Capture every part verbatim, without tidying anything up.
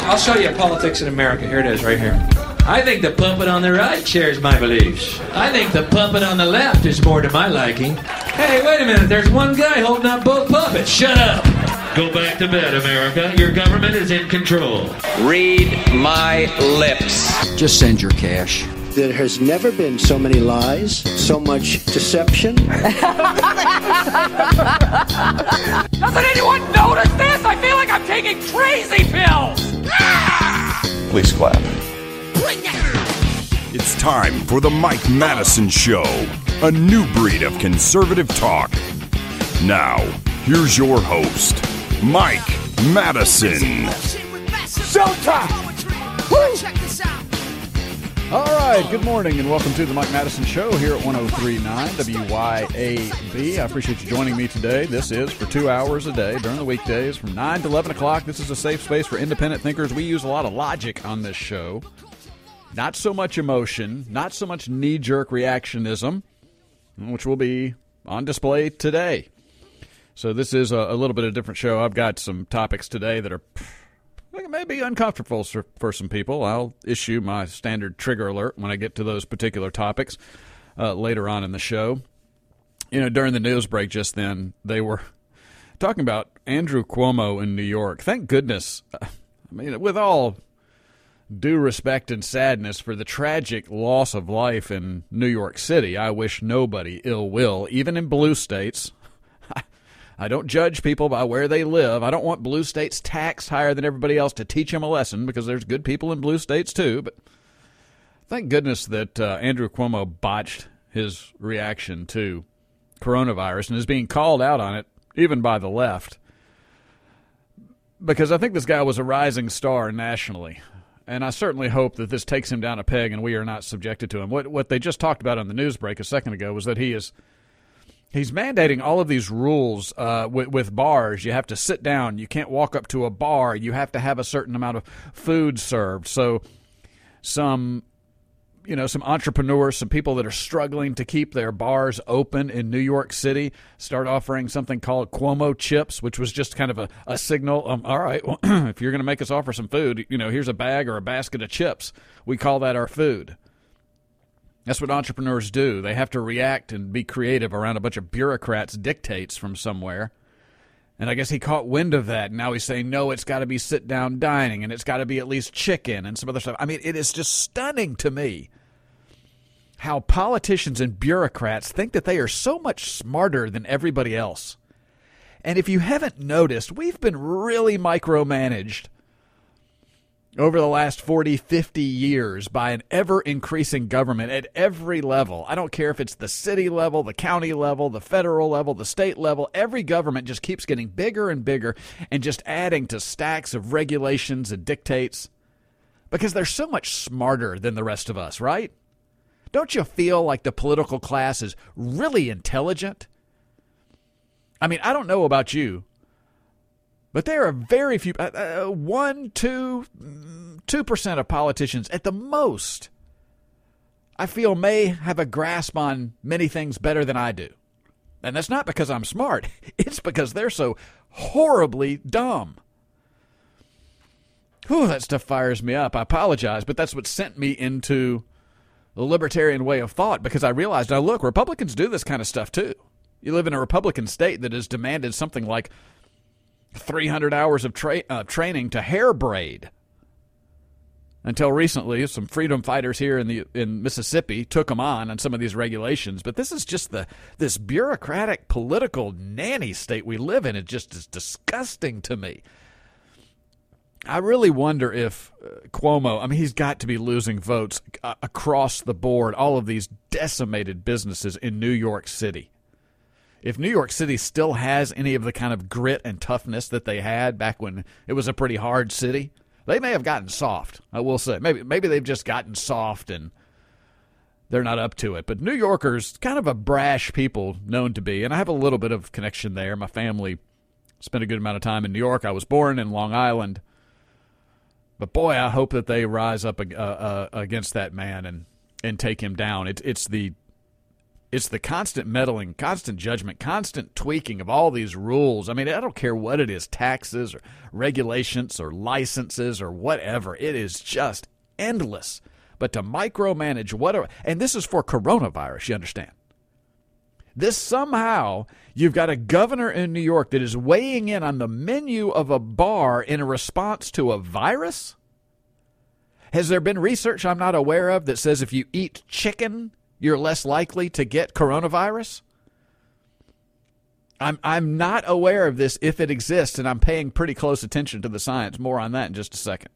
I'll show you politics in America. Here it is, right here. I think the puppet on the right shares my beliefs. I think the puppet on the left is more to my liking. Hey, wait a minute. There's one guy holding up both puppets. Shut up. Go back to bed, America. Your government is in control. Read my lips. Just send your cash. There has never been so many lies, so much deception. Doesn't anyone notice this? I feel like I'm taking crazy pills. Please clap. It's time for the Mike Madison Show, a new breed of conservative talk. Now, here's your host, Mike Madison. Showtime! Woo! All right, good morning and welcome to the Mike Madison Show here at one oh three point nine W Y A B. I appreciate you joining me today. This is for two hours a day during the weekdays from nine to eleven o'clock. This is a safe space for independent thinkers. We use a lot of logic on this show. Not so much emotion, not so much knee-jerk reactionism, which will be on display today. So this is a, a little bit of a different show. I've got some topics today that are maybe uncomfortable for, for some people. I'll issue my standard trigger alert when I get to those particular topics uh, later on in the show. You know, during the news break just then, they were talking about Andrew Cuomo in New York. Thank goodness. I mean, with all due respect and sadness for the tragic loss of life in New York City, I wish nobody ill will, even in blue states. I don't judge people by where they live. I don't want blue states taxed higher than everybody else to teach them a lesson, because there's good people in blue states too. But thank goodness that uh, Andrew Cuomo botched his reaction to coronavirus and is being called out on it, even by the left, because I think this guy was a rising star nationally. And I certainly hope that this takes him down a peg and we are not subjected to him. What what they just talked about on the news break a second ago was that he is he's mandating all of these rules uh, with, with bars. You have to sit down. You can't walk up to a bar. You have to have a certain amount of food served. So some you know some entrepreneurs, some people that are struggling to keep their bars open in New York City start offering something called Cuomo chips, which was just kind of a, a signal. Um, all right, well, if you're going to make us offer some food, you know, here's a bag or a basket of chips. We call that our food. That's what entrepreneurs do. They have to react and be creative around a bunch of bureaucrats' dictates from somewhere. And I guess he caught wind of that, and now he's saying, no, it's got to be sit-down dining, and it's got to be at least chicken and some other stuff. I mean, it is just stunning to me how politicians and bureaucrats think that they are so much smarter than everybody else. And if you haven't noticed, we've been really micromanaged over the last forty, fifty years by an ever-increasing government at every level. I don't care if it's the city level, the county level, the federal level, the state level. Every government just keeps getting bigger and bigger and just adding to stacks of regulations and dictates because they're so much smarter than the rest of us, right? Don't you feel like the political class is really intelligent? I mean, I don't know about you, but there are very few, uh, uh, one, two, two percent of politicians at the most, I feel may have a grasp on many things better than I do. And that's not because I'm smart. It's because they're so horribly dumb. Whew, that stuff fires me up. I apologize, but that's what sent me into the libertarian way of thought, because I realized, now look, Republicans do this kind of stuff too. You live in a Republican state that has demanded something like three hundred hours of tra- uh, training to hair braid. Until recently, some freedom fighters here in the in Mississippi took them on on some of these regulations. But this is just the this bureaucratic political nanny state we live in. It just is disgusting to me. I really wonder if uh, Cuomo, I mean, he's got to be losing votes uh, across the board, all of these decimated businesses in New York City. If New York City still has any of the kind of grit and toughness that they had back when it was a pretty hard city, they may have gotten soft, I will say. Maybe maybe they've just gotten soft and they're not up to it. But New Yorkers, kind of a brash people known to be, and I have a little bit of connection there. My family spent a good amount of time in New York. I was born in Long Island. But boy, I hope that they rise up uh, uh, against that man and, and take him down. It, it's the It's the constant meddling, constant judgment, constant tweaking of all these rules. I mean, I don't care what it is, taxes or regulations or licenses or whatever. It is just endless. But to micromanage whatever, and this is for coronavirus, you understand. This somehow, you've got a governor in New York that is weighing in on the menu of a bar in a response to a virus? Has there been research I'm not aware of that says if you eat chicken, you're less likely to get coronavirus? I'm I'm not aware of this if it exists, and I'm paying pretty close attention to the science. More on that in just a second.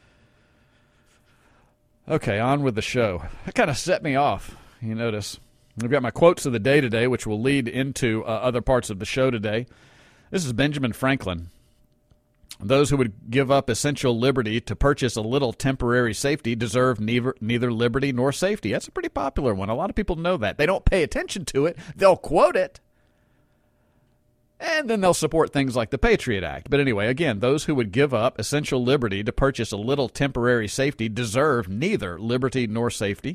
Okay, on with the show. That kind of set me off, you notice. I've got my quotes of the day today, which will lead into uh, other parts of the show today. This is Benjamin Franklin. Those who would give up essential liberty to purchase a little temporary safety deserve neither, neither liberty nor safety. That's a pretty popular one. A lot of people know that. They don't pay attention to it. They'll quote it. And then they'll support things like the Patriot Act. But anyway, again, those who would give up essential liberty to purchase a little temporary safety deserve neither liberty nor safety.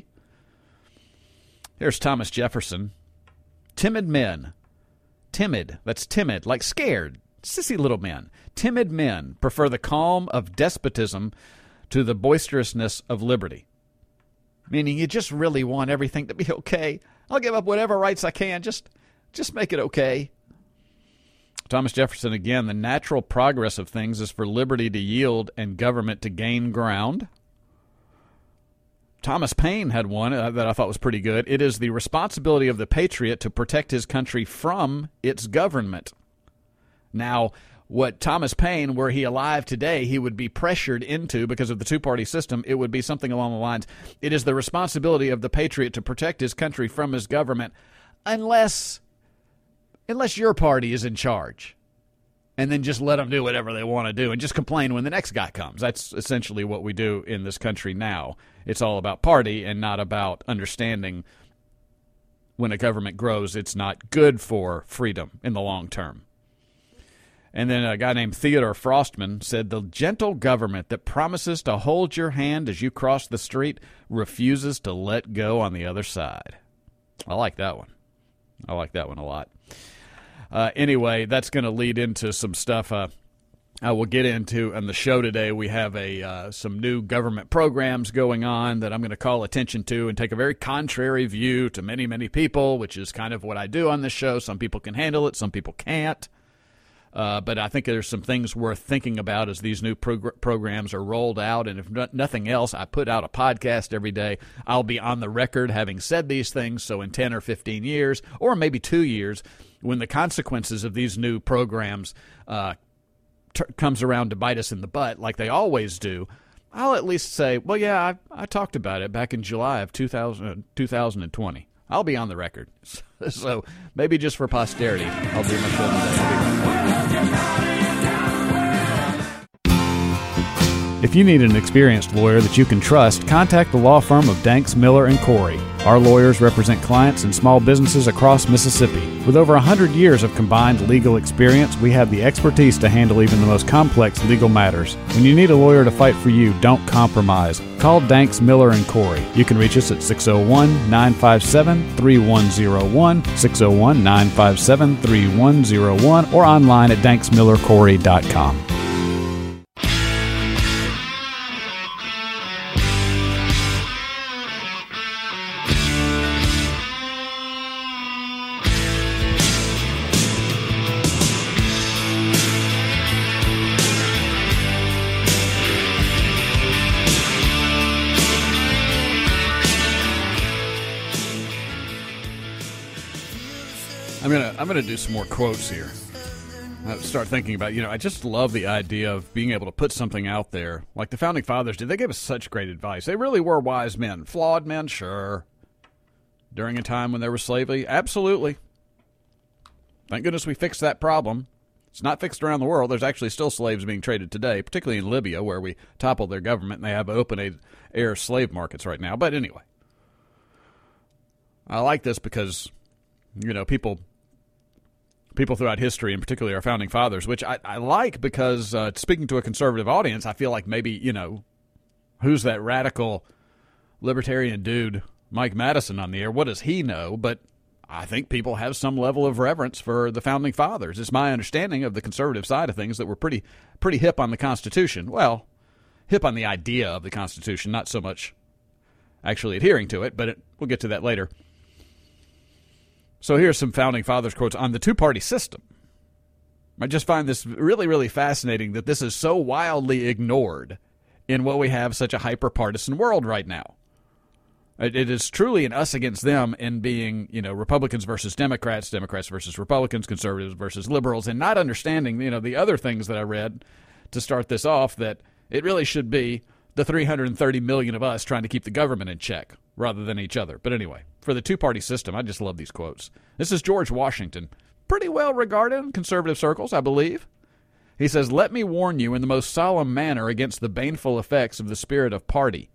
Here's Thomas Jefferson. Timid men. Timid. That's timid, like scared. Sissy little men. Timid men prefer the calm of despotism to the boisterousness of liberty. Meaning you just really want everything to be okay. I'll give up whatever rights I can. Just, just make it okay. Thomas Jefferson again. The natural progress of things is for liberty to yield and government to gain ground. Thomas Paine had one uh, that I thought was pretty good. It is the responsibility of the patriot to protect his country from its government. Now, what Thomas Paine, were he alive today, he would be pressured into because of the two-party system, it would be something along the lines, it is the responsibility of the patriot to protect his country from his government unless, unless your party is in charge. And then just let them do whatever they want to do and just complain when the next guy comes. That's essentially what we do in this country now. It's all about party and not about understanding when a government grows, it's not good for freedom in the long term. And then a guy named Theodore Frostman said, the gentle government that promises to hold your hand as you cross the street refuses to let go on the other side. I like that one. I like that one a lot. Uh, anyway, that's going to lead into some stuff uh, I will get into on the show today. We have a uh, some new government programs going on that I'm going to call attention to and take a very contrary view to many, many people, which is kind of what I do on this show. Some people can handle it, some people can't. Uh, but I think there's some things worth thinking about as these new prog- programs are rolled out. And if no- nothing else, I put out a podcast every day. I'll be on the record having said these things. So in ten or fifteen years, or maybe two years, when the consequences of these new programs uh, t- comes around to bite us in the butt, like they always do, I'll at least say, well, yeah, I, I talked about it back in July of two thousand, two thousand twenty. I'll be on the record. So maybe just for posterity, I'll do my show today. If you need an experienced lawyer that you can trust, contact the law firm of Danks, Miller and Corey. Our lawyers represent clients and small businesses across Mississippi. With over one hundred years of combined legal experience, we have the expertise to handle even the most complex legal matters. When you need a lawyer to fight for you, don't compromise. Call Danks, Miller and Corey. You can reach us at six oh one, nine five seven, three one oh one, six oh one, nine five seven, three one oh one, or online at danks miller corey dot com. I'm gonna I'm gonna do some more quotes here. I start thinking about, you know, I just love the idea of being able to put something out there like the Founding Fathers did. They gave us such great advice. They really were wise men. Flawed men, sure. During a time when there was slavery, absolutely. Thank goodness we fixed that problem. It's not fixed around the world. There's actually still slaves being traded today, particularly in Libya, where we toppled their government, and they have open air slave markets right now. But anyway, I like this because, you know, people... People throughout history, and particularly our founding fathers, which I, I like because uh, speaking to a conservative audience, I feel like maybe, you know, who's that radical libertarian dude, Mike Madison, on the air? What does he know? But I think people have some level of reverence for the Founding Fathers. It's my understanding of the conservative side of things that we're pretty pretty hip on the Constitution. Well, hip on the idea of the Constitution, not so much actually adhering to it, but it, we'll get to that later. So here's some Founding Fathers quotes on the two-party system. I just find this really, really fascinating that this is so wildly ignored in what we have such a hyper-partisan world right now. It is truly an us against them in being, you know, Republicans versus Democrats, Democrats versus Republicans, conservatives versus liberals, and not understanding, you know, the other things that I read to start this off, that it really should be the three hundred thirty million of us trying to keep the government in check rather than each other. But anyway, for the two-party system, I just love these quotes. This is George Washington, pretty well regarded in conservative circles, I believe. He says, "Let me warn you in the most solemn manner against the baneful effects of the spirit of party.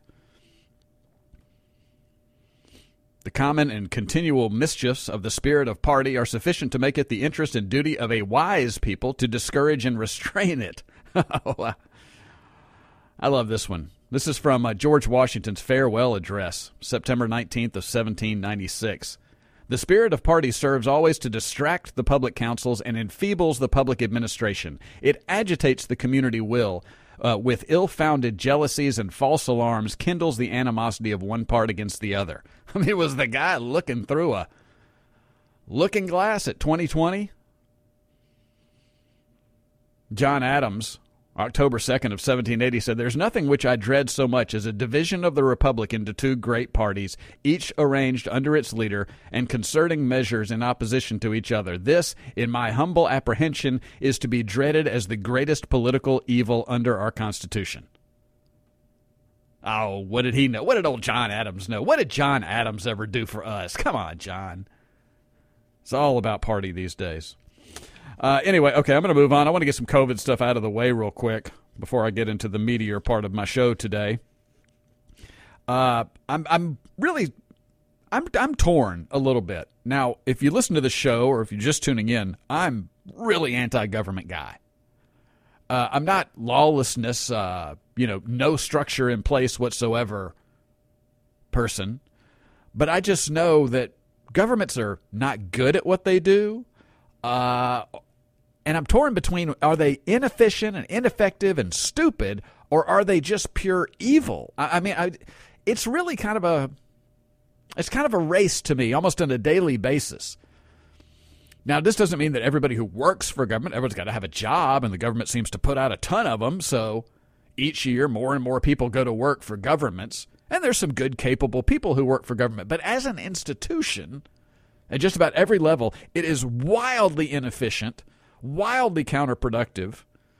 The common and continual mischiefs of the spirit of party are sufficient to make it the interest and duty of a wise people to discourage and restrain it." I love this one. This is from uh, George Washington's farewell address, September nineteenth of seventeen ninety-six. "The spirit of party serves always to distract the public councils and enfeebles the public administration. It agitates the community will. Uh, with ill-founded jealousies and false alarms, kindles the animosity of one part against the other." I mean, was the guy looking through a looking glass at twenty twenty? John Adams, October second of seventeen eighty, said, "There's nothing which I dread so much as a division of the republic into two great parties, each arranged under its leader, and concerting measures in opposition to each other. This, in my humble apprehension, is to be dreaded as the greatest political evil under our Constitution." Oh, what did he know? What did old John Adams know? What did John Adams ever do for us? Come on, John. It's all about party these days. Uh, anyway, okay, I'm going to move on. I want to get some COVID stuff out of the way real quick before I get into the meatier part of my show today. Uh, I'm I'm really I'm I'm torn a little bit. Now, if you listen to the show or if you're just tuning in, I'm really anti-government guy. Uh, I'm not lawlessness, uh, you know, no structure in place whatsoever person, but I just know that governments are not good at what they do. Uh, and I'm torn between, are they inefficient and ineffective and stupid, or are they just pure evil? I, I mean, I, it's really kind of a, it's kind of a race to me, almost on a daily basis. Now, this doesn't mean that everybody who works for government, everyone's got to have a job, and the government seems to put out a ton of them, so each year more and more people go to work for governments, and there's some good, capable people who work for government. But as an institution, at just about every level, it is wildly inefficient, wildly counterproductive.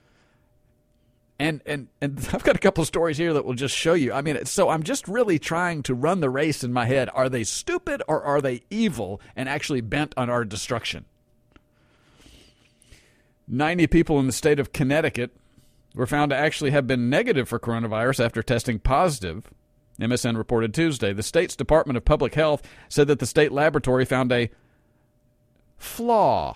And, and and I've got a couple of stories here that will just show you. I mean, so I'm just really trying to run the race in my head. Are they stupid or are they evil and actually bent on our destruction? ninety people in the state of Connecticut were found to actually have been negative for coronavirus after testing positive. M S N reported Tuesday. The state's Department of Public Health said that the state laboratory found a flaw.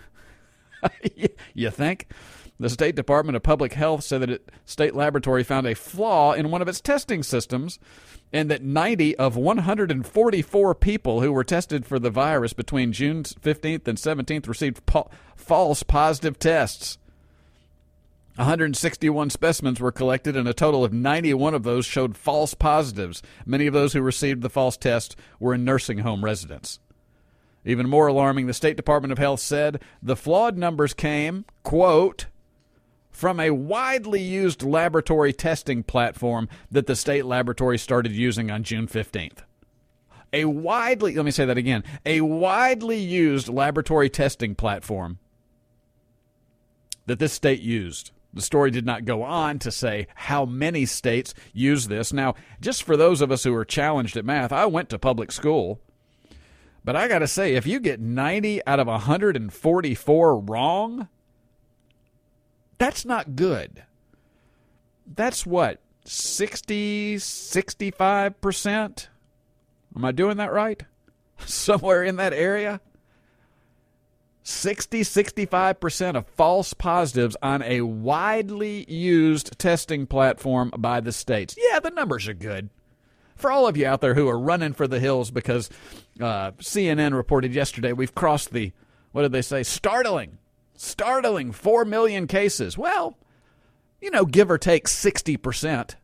You think? The State Department of Public Health said that its state laboratory found a flaw in one of its testing systems, and that ninety of one hundred forty-four people who were tested for the virus between June fifteenth and seventeenth received po- false positive tests. one hundred sixty-one specimens were collected, and a total of ninety-one of those showed false positives. Many of those who received the false test were in nursing home residents. Even more alarming, the State Department of Health said the flawed numbers came, quote, from a widely used laboratory testing platform that the state laboratory started using on June fifteenth. A widely, let me say that again, a widely used laboratory testing platform that this state used. The story did not go on to say how many states use this. Now, just for those of us who are challenged at math, I went to public school. But I got to say, if you get ninety out of one hundred forty-four wrong, that's not good. That's what, sixty, sixty-five percent? Am I doing that right? Somewhere in that area? sixty, sixty-five percent of false positives on a widely used testing platform by the states. Yeah, the numbers are good. For all of you out there who are running for the hills because uh, C N N reported yesterday we've crossed the, what did they say, startling, startling four million cases. Well, you know, give or take sixty percent.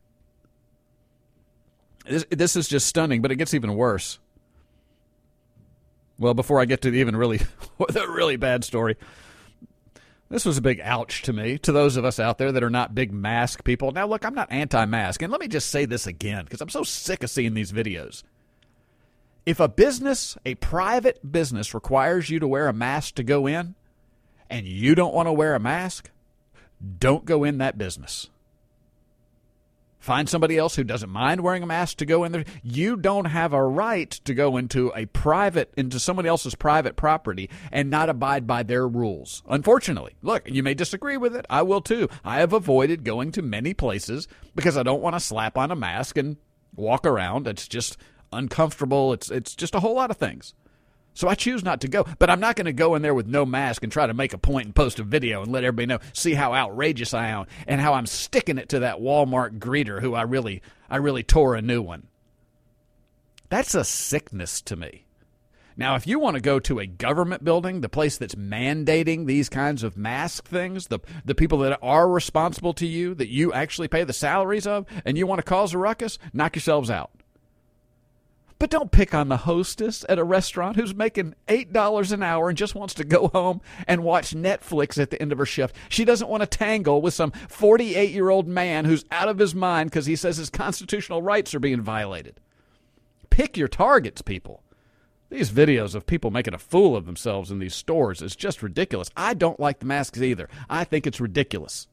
This, this is just stunning, but it gets even worse. Well, before I get to the even really, the really bad story, this was a big ouch to me, to those of us out there that are not big mask people. Now, look, I'm not anti-mask, and let me just say this again, because I'm so sick of seeing these videos. If a business, a private business, requires you to wear a mask to go in, and you don't want to wear a mask, don't go in that business. Find somebody else who doesn't mind wearing a mask to go in there. You don't have a right to go into a private, into somebody else's private property and not abide by their rules. Unfortunately, look, you may disagree with it. I will too. I have avoided going to many places because I don't want to slap on a mask and walk around. It's just uncomfortable. It's it's just a whole lot of things. So I choose not to go, but I'm not going to go in there with no mask and try to make a point and post a video and let everybody know, see how outrageous I am and how I'm sticking it to that Walmart greeter who I really, I really tore a new one. That's a sickness to me. Now, if you want to go to a government building, the place that's mandating these kinds of mask things, the the people that are responsible to you, that you actually pay the salaries of, and you want to cause a ruckus, knock yourselves out. But don't pick on the hostess at a restaurant who's making eight dollars an hour and just wants to go home and watch Netflix at the end of her shift. She doesn't want to tangle with some forty-eight-year-old man who's out of his mind because he says his constitutional rights are being violated. Pick your targets, people. These videos of people making a fool of themselves in these stores is just ridiculous. I don't like the masks either. I think it's ridiculous.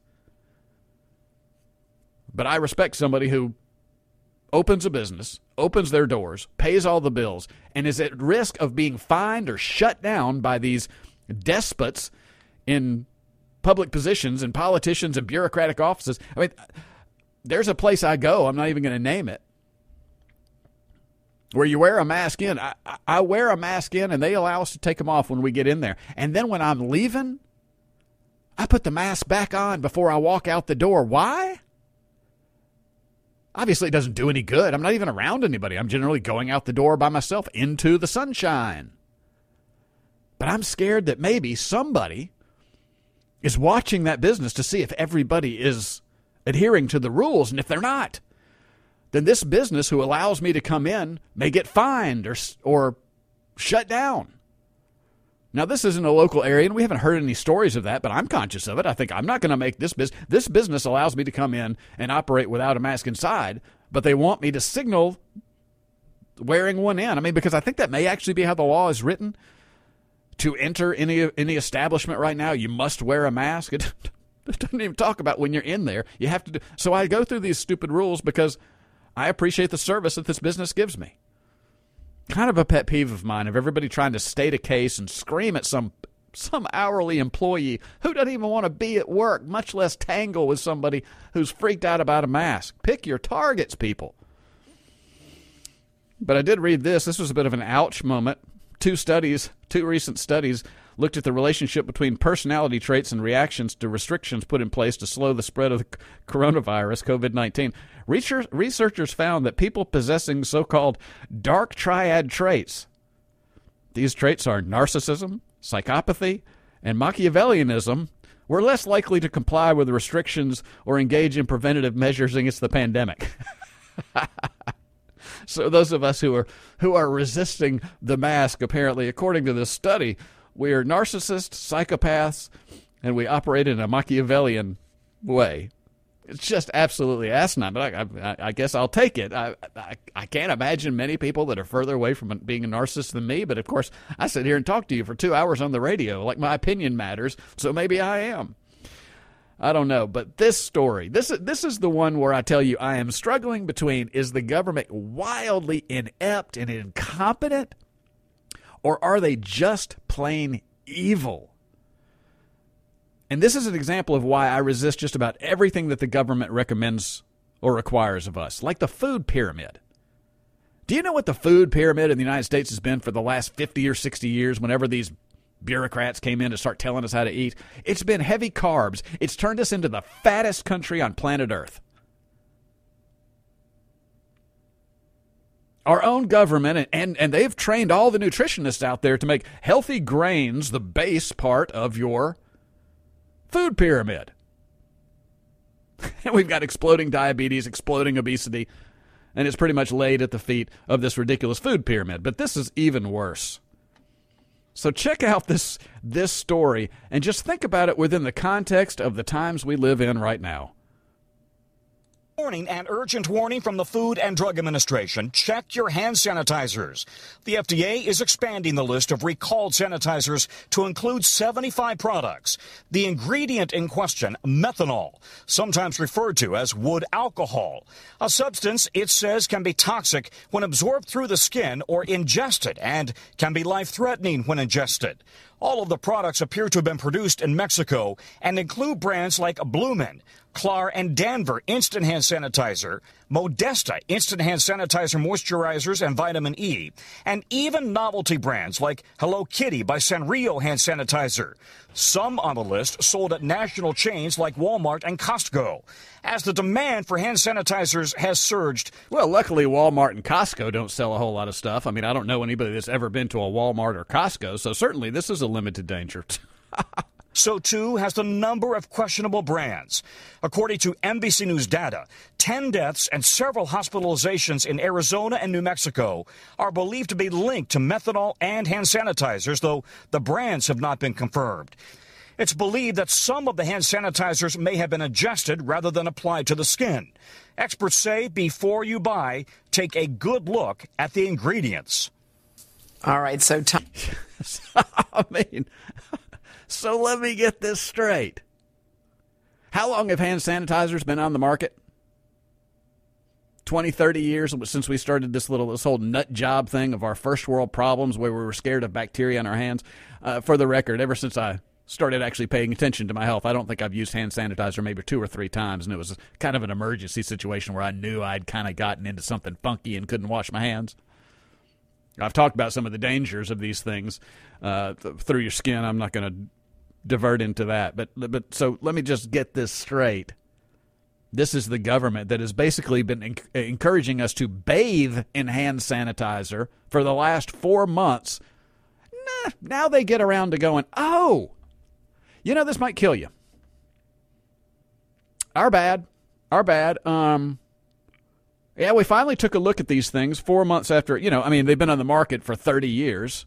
But I respect somebody who opens a business, opens their doors, pays all the bills, and is at risk of being fined or shut down by these despots in public positions and politicians and bureaucratic offices. I mean, there's a place I go, I'm not even going to name it, where you wear a mask in. I, I wear a mask in, and they allow us to take them off when we get in there. And then when I'm leaving, I put the mask back on before I walk out the door. Why? Obviously, it doesn't do any good. I'm not even around anybody. I'm generally going out the door by myself into the sunshine. But I'm scared that maybe somebody is watching that business to see if everybody is adhering to the rules. And if they're not, then this business who allows me to come in may get fined or or shut down. Now, this isn't a local area, and we haven't heard any stories of that, but I'm conscious of it. I think I'm not going to make this business. This business allows me to come in and operate without a mask inside, but they want me to signal wearing one in. I mean, because I think that may actually be how the law is written. To enter any any establishment right now, you must wear a mask. It doesn't even talk about when you're in there. You have to do. So I go through these stupid rules because I appreciate the service that this business gives me. Kind of a pet peeve of mine of everybody trying to state a case and scream at some some hourly employee who doesn't even want to be at work, much less tangle with somebody who's freaked out about a mask. Pick your targets, people. But I did read this. This was a bit of an ouch moment. Two studies, two recent studies, looked at the relationship between personality traits and reactions to restrictions put in place to slow the spread of the coronavirus, COVID nineteen. Research, researchers found that people possessing so-called dark triad traits, these traits are narcissism, psychopathy, and Machiavellianism, were less likely to comply with restrictions or engage in preventative measures against the pandemic. So those of us who are who are resisting the mask, apparently, according to this study, we are narcissists, psychopaths, and we operate in a Machiavellian way. It's just absolutely asinine, but I, I, I guess I'll take it. I, I I can't imagine many people that are further away from being a narcissist than me, but of course, I sit here and talk to you for two hours on the radio, like my opinion matters, so maybe I am. I don't know, but this story, this, this is the one where I tell you I am struggling between, is the government wildly inept and incompetent, or are they just plain evil? And this is an example of why I resist just about everything that the government recommends or requires of us, like the food pyramid. Do you know what the food pyramid in the United States has been for the last fifty or sixty years whenever these bureaucrats came in to start telling us how to eat? It's been heavy carbs. It's turned us into the fattest country on planet Earth. Our own government, and, and, and they've trained all the nutritionists out there to make healthy grains the base part of your food pyramid. And we've got exploding diabetes, exploding obesity, and it's pretty much laid at the feet of this ridiculous food pyramid. But this is even worse. So check out this this story and just think about it within the context of the times we live in right now. Warning and urgent warning from the Food and Drug Administration. Check your hand sanitizers. The F D A is expanding the list of recalled sanitizers to include seventy-five products. The ingredient in question, methanol, sometimes referred to as wood alcohol, a substance it says can be toxic when absorbed through the skin or ingested and can be life-threatening when ingested. All of the products appear to have been produced in Mexico and include brands like Bloomin', Clar and Danver Instant Hand Sanitizer, Modesta Instant Hand Sanitizer Moisturizers and Vitamin E, and even novelty brands like Hello Kitty by Sanrio Hand Sanitizer. Some on the list sold at national chains like Walmart and Costco. As the demand for hand sanitizers has surged. Well, luckily Walmart and Costco don't sell a whole lot of stuff. I mean, I don't know anybody that's ever been to a Walmart or Costco, so certainly this is a limited danger. So too has the number of questionable brands. According to N B C News data, ten deaths and several hospitalizations in Arizona and New Mexico are believed to be linked to methanol and hand sanitizers, though the brands have not been confirmed. It's believed that some of the hand sanitizers may have been ingested rather than applied to the skin. Experts say before you buy, take a good look at the ingredients. All right, so Tom. I mean, so let me get this straight. How long have hand sanitizers been on the market? twenty, thirty years since we started this little, this whole nut job thing of our first world problems where we were scared of bacteria in our hands. Uh, for the record, ever since I started actually paying attention to my health, I don't think I've used hand sanitizer maybe two or three times, and it was kind of an emergency situation where I knew I'd kind of gotten into something funky and couldn't wash my hands. I've talked about some of the dangers of these things uh, th- through your skin. I'm not going to divert into that. But but so let me just get this straight. This is the government that has basically been en- encouraging us to bathe in hand sanitizer for the last four months. Nah, now they get around to going, oh, you know, this might kill you. Our bad. Our bad. Um, yeah, we finally took a look at these things four months after, you know, I mean, they've been on the market for thirty years.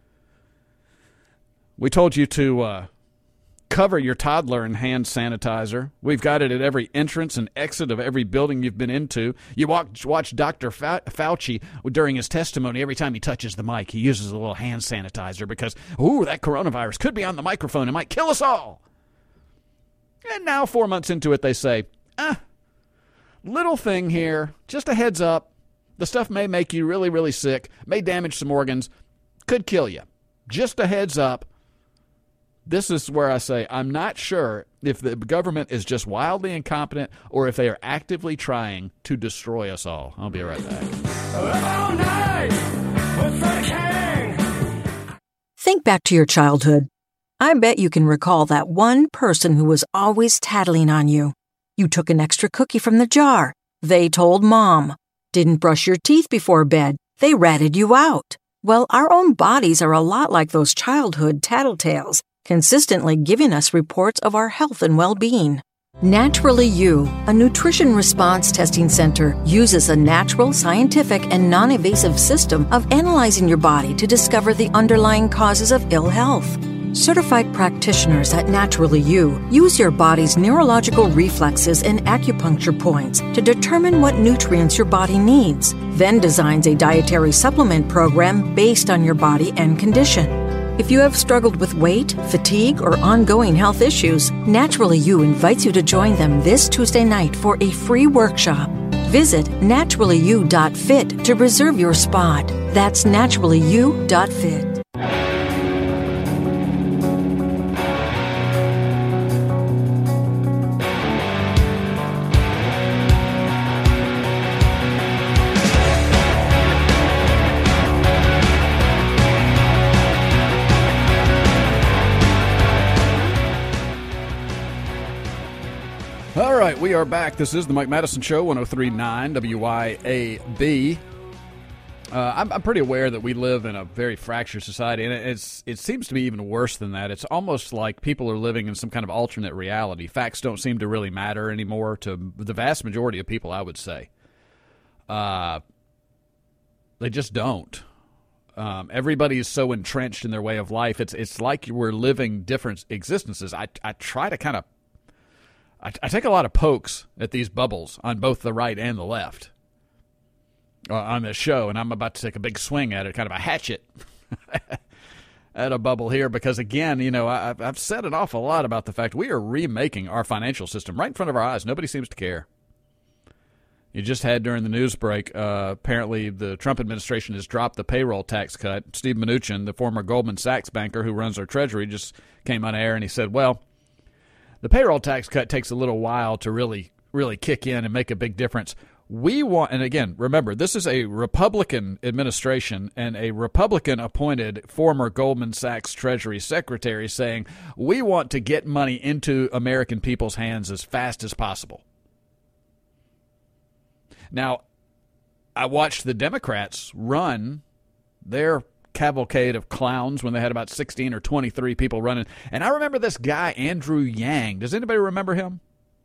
We told you to uh, cover your toddler in hand sanitizer. We've got it at every entrance and exit of every building you've been into. You watch, watch Doctor Fauci during his testimony. Every time he touches the mic, he uses a little hand sanitizer because, ooh, that coronavirus could be on the microphone. It might kill us all. And now, four months into it, they say, ah, little thing here, just a heads up. The stuff may make you really, really sick, may damage some organs, could kill you. Just a heads up. This is where I say I'm not sure if the government is just wildly incompetent or if they are actively trying to destroy us all. I'll be right back. All night with the king. Think back to your childhood. I bet you can recall that one person who was always tattling on you. You took an extra cookie from the jar. They told mom. Didn't brush your teeth before bed. They ratted you out. Well, our own bodies are a lot like those childhood tattletales, consistently giving us reports of our health and well-being. Naturally You, a nutrition response testing center, uses a natural, scientific, and non-invasive system of analyzing your body to discover the underlying causes of ill health. Certified practitioners at Naturally You use your body's neurological reflexes and acupuncture points to determine what nutrients your body needs, then designs a dietary supplement program based on your body and condition. If you have struggled with weight, fatigue, or ongoing health issues, Naturally You invites you to join them this Tuesday night for a free workshop. Visit naturally you dot fit to reserve your spot. That's naturally you dot fit. All right, we are back. This is the Mike Madison Show, one oh three point nine W Y A B. Uh, I'm, I'm pretty aware that we live in a very fractured society, and it's it seems to be even worse than that. It's almost like people are living in some kind of alternate reality. Facts don't seem to really matter anymore to the vast majority of people, I would say. Uh, they just don't. Um, everybody is so entrenched in their way of life. It's it's like we're living different existences. I, I try to kind of I, I take a lot of pokes at these bubbles on both the right and the left. Uh, on this show, and I'm about to take a big swing at it, kind of a hatchet at a bubble here, because, again, you know, I, I've said an awful lot about the fact we are remaking our financial system right in front of our eyes. Nobody seems to care. You just had during the news break, uh, apparently the Trump administration has dropped the payroll tax cut. Steve Mnuchin, the former Goldman Sachs banker who runs our Treasury, just came on air and he said, well, the payroll tax cut takes a little while to really, really kick in and make a big difference. We want, and again, remember, this is a Republican administration and a Republican-appointed former Goldman Sachs Treasury Secretary saying, we want to get money into American people's hands as fast as possible. Now, I watched the Democrats run their cavalcade of clowns when they had about sixteen or twenty-three people running. And I remember this guy, Andrew Yang. Does anybody remember him?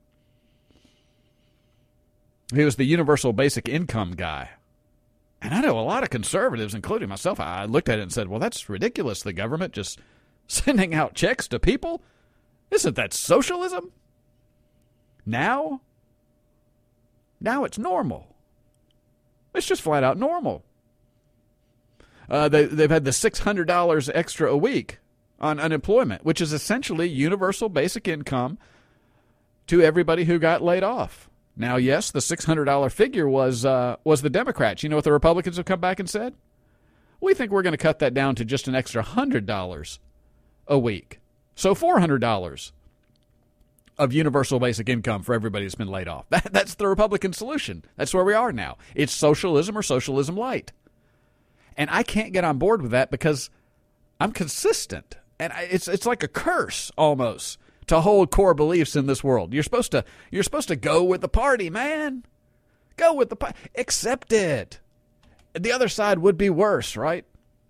He was the universal basic income guy. And I know a lot of conservatives, including myself, I looked at it and said, well, that's ridiculous. The government just sending out checks to people? Isn't that socialism? Now? Now it's normal. It's just flat out normal. Uh, they, they've had the six hundred dollars extra a week on unemployment, which is essentially universal basic income to everybody who got laid off. Now, yes, the six hundred dollars figure was uh, was the Democrats. You know what the Republicans have come back and said? We think we're going to cut that down to just an extra one hundred dollars a week. So four hundred dollars of universal basic income for everybody that's been laid off. That, that's the Republican solution. That's where we are now. It's socialism or socialism light. And I can't get on board with that because I'm consistent. And I, it's it's like a curse almost to hold core beliefs in this world. You're supposed to you're supposed to go with the party, man. Go with the party. Accept it. The other side would be worse, right?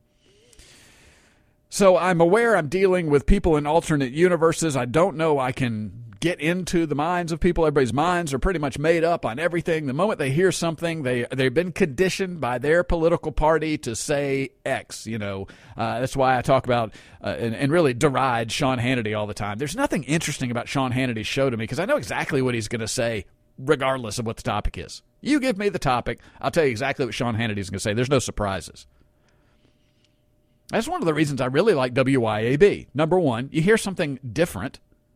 So I'm aware I'm dealing with people in alternate universes. I don't know I can get into the minds of people. Everybody's minds are pretty much made up on everything. The moment they hear something, they, they've been conditioned by their political party to say X. You know, uh, that's why I talk about uh, and, and really deride Sean Hannity all the time. There's nothing interesting about Sean Hannity's show to me because I know exactly what he's going to say regardless of what the topic is. You give me the topic, I'll tell you exactly what Sean Hannity's going to say. There's no surprises. That's one of the reasons I really like W I A B. Number one, you hear something different,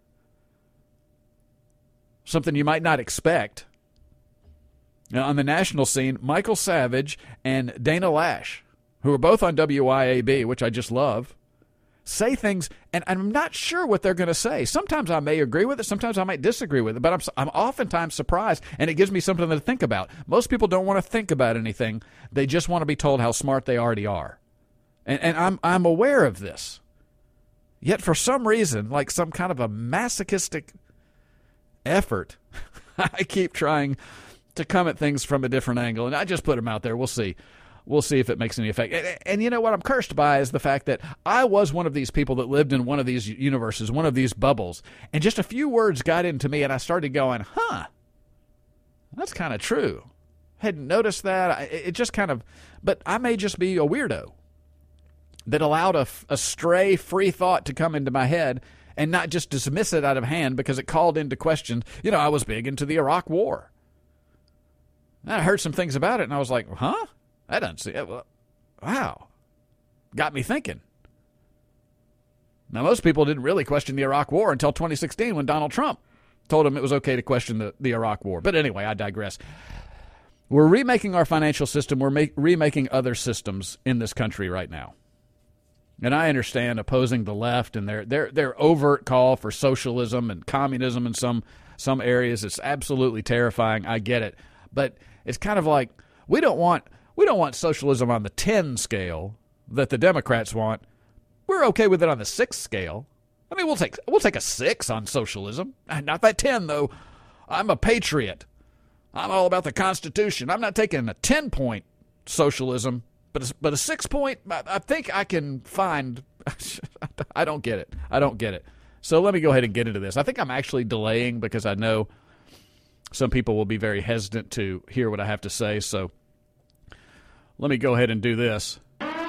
something you might not expect. Now, on the national scene, Michael Savage and Dana Lash, who are both on W I A B, which I just love, say things, and I'm not sure what they're going to say. Sometimes I may agree with it, sometimes I might disagree with it, but I'm, I'm oftentimes surprised, and it gives me something to think about. Most people don't want to think about anything. They just want to be told how smart they already are. And, and I'm I'm aware of this. Yet for some reason, like some kind of a masochistic effort, I keep trying to come at things from a different angle. And I just put them out there. We'll see. We'll see if it makes any effect. And, and you know what I'm cursed by is the fact that I was one of these people that lived in one of these universes, one of these bubbles. And just a few words got into me and I started going, huh, that's kind of true. Hadn't noticed that. It just kind of, but I may just be a weirdo that allowed a, a stray free thought to come into my head and not just dismiss it out of hand because it called into question, you know, I was big into the Iraq War. And I heard some things about it, and I was like, huh? I don't see it. Well, wow. Got me thinking. Now, most people didn't really question the Iraq War until twenty sixteen when Donald Trump told them it was okay to question the, the Iraq War. But anyway, I digress. We're remaking our financial system. We're make, remaking other systems in this country right now. And I understand opposing the left and their their their overt call for socialism and communism in some some areas. It's absolutely terrifying. I get it, but it's kind of like we don't want we don't want socialism on the ten scale that the Democrats want. We're okay with it on the six scale. I mean, we'll take we'll take a six on socialism, not that ten though. I'm a patriot. I'm all about the Constitution. I'm not taking a ten point socialism, but a, but a six point, I, I think I can find. I don't get it. I don't get it. So let me go ahead and get into this. I think I'm actually delaying because I know some people will be very hesitant to hear what I have to say. So let me go ahead and do this.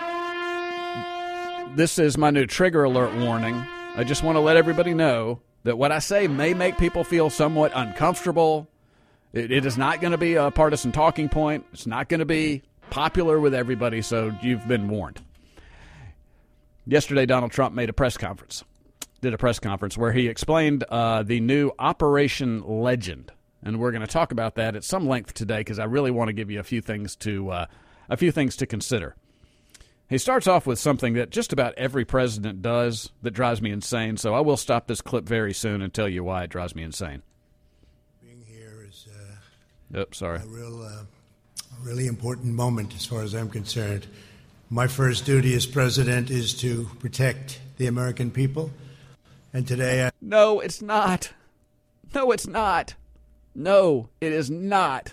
This is my new trigger alert warning. I just want to let everybody know that what I say may make people feel somewhat uncomfortable. It, it is not going to be a partisan talking point. It's not going to be popular with everybody, so you've been warned. Yesterday, Donald Trump made a press conference, did a press conference where he explained uh, the new Operation Legend, and we're going to talk about that at some length today because I really want to give you a few things to uh, a few things to consider. He starts off with something that just about every president does that drives me insane, so I will stop this clip very soon and tell you why it drives me insane. Being here is uh, Oops, sorry. a real, uh, a really important moment as far as I'm concerned. My first duty as president is to protect the American people, and today I... No, it's not. No, it's not. No, it is not.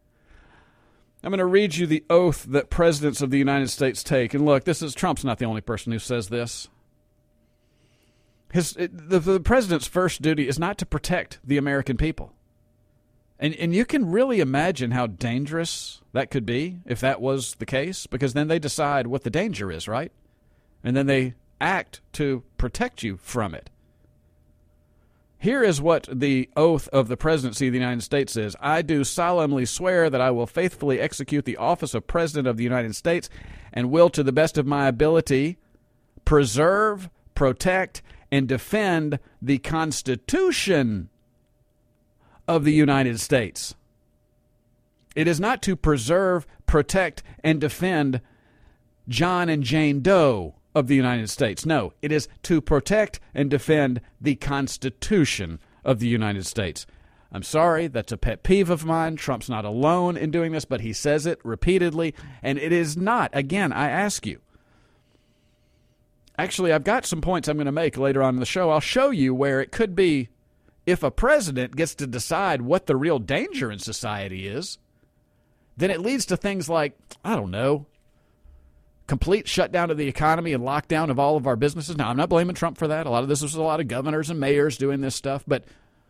I'm going to read you the oath that presidents of the United States take. And look, this is Trump's not the only person who says this. His the, the president's first duty is not to protect the American people. And and you can really imagine how dangerous that could be if that was the case, because then they decide what the danger is, right? And then they act to protect you from it. Here is what the oath of the presidency of the United States is. I do solemnly swear that I will faithfully execute the office of President of the United States and will, to the best of my ability, preserve, protect, and defend the Constitution of the United States. It is not to preserve, protect, and defend John and Jane Doe of the United States. No, it is to protect and defend the Constitution of the United States. I'm sorry, that's a pet peeve of mine. Trump's not alone in doing this, but he says it repeatedly, and it is not. Again, I ask you. Actually, I've got some points I'm going to make later on in the show. I'll show you where it could be if a president gets to decide what the real danger in society is, then it leads to things like, I don't know, complete shutdown of the economy and lockdown of all of our businesses. Now, I'm not blaming Trump for that. A lot of this was a lot of governors and mayors doing this stuff. But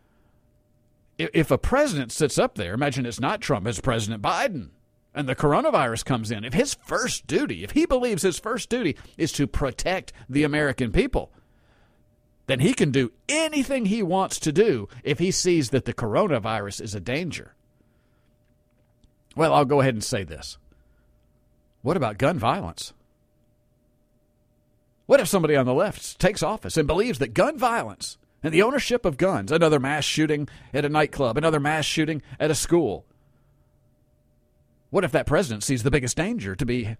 if a president sits up there, imagine it's not Trump, it's President Biden, and the coronavirus comes in. If his first duty, if he believes his first duty is to protect the American people, then he can do anything he wants to do if he sees that the coronavirus is a danger. Well, I'll go ahead and say this. What about gun violence? What if somebody on the left takes office and believes that gun violence and the ownership of guns, another mass shooting at a nightclub, another mass shooting at a school, what if that president sees the biggest danger to be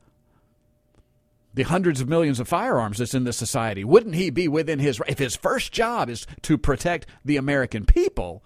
the hundreds of millions of firearms that's in this society? Wouldn't he be within his, if his first job is to protect the American people,